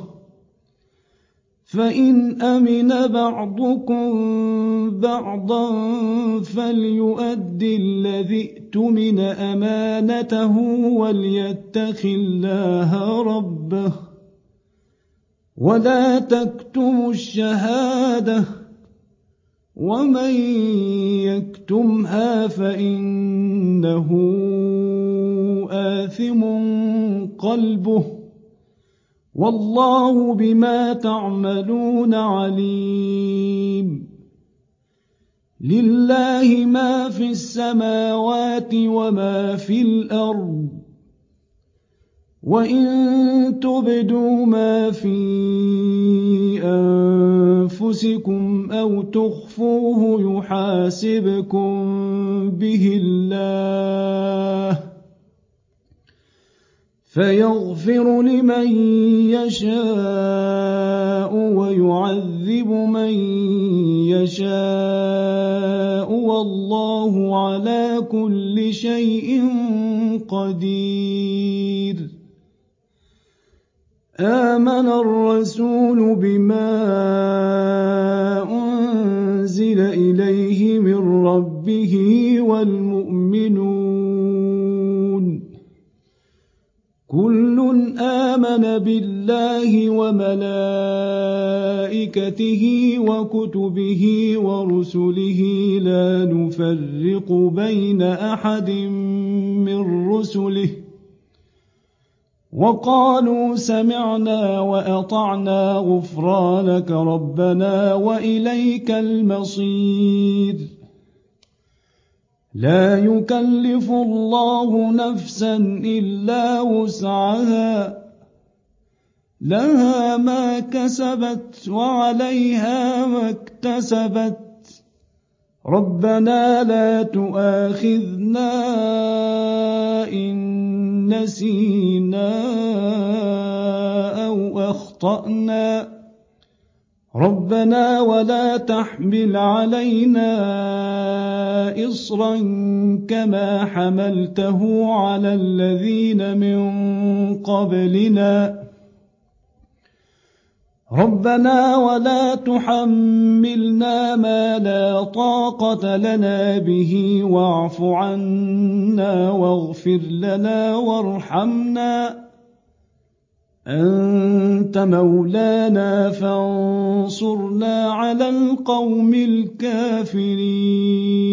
فإن أمن بعضكم بعضا فليؤد الذي ائتمن أمانته وليتق الله ربه ولا تكتموا الشهادة ومن يكتمها فإنه آثم قلبه والله بما تعملون عليم لله ما في السماوات وما في الأرض وإن تبدوا ما في أنفسكم أو تخفوه يحاسبكم به الله فيغفر لمن يشاء ويعذب من يشاء والله على كل شيء قدير آمن الرسول بما أنزل إليه من ربه والمؤمنون كل آمن بالله وملائكته وكتبه ورسله لا نفرق بين أحد من رسله وقالوا سمعنا وأطعنا غفرانك ربنا وإليك المصير لا يكلف الله نفسا إلا وسعها لها ما كسبت وعليها ما اكتسبت ربنا لا تؤاخذنا إن نسينا أو أخطأنا ربنا ولا تحمل علينا إصرا كما حملته على الذين من قبلنا ربنا ولا تحملنا ما لا طاقة لنا به واعف عنا واغفر لنا وارحمنا أنت مولانا فانصرنا على القوم الكافرين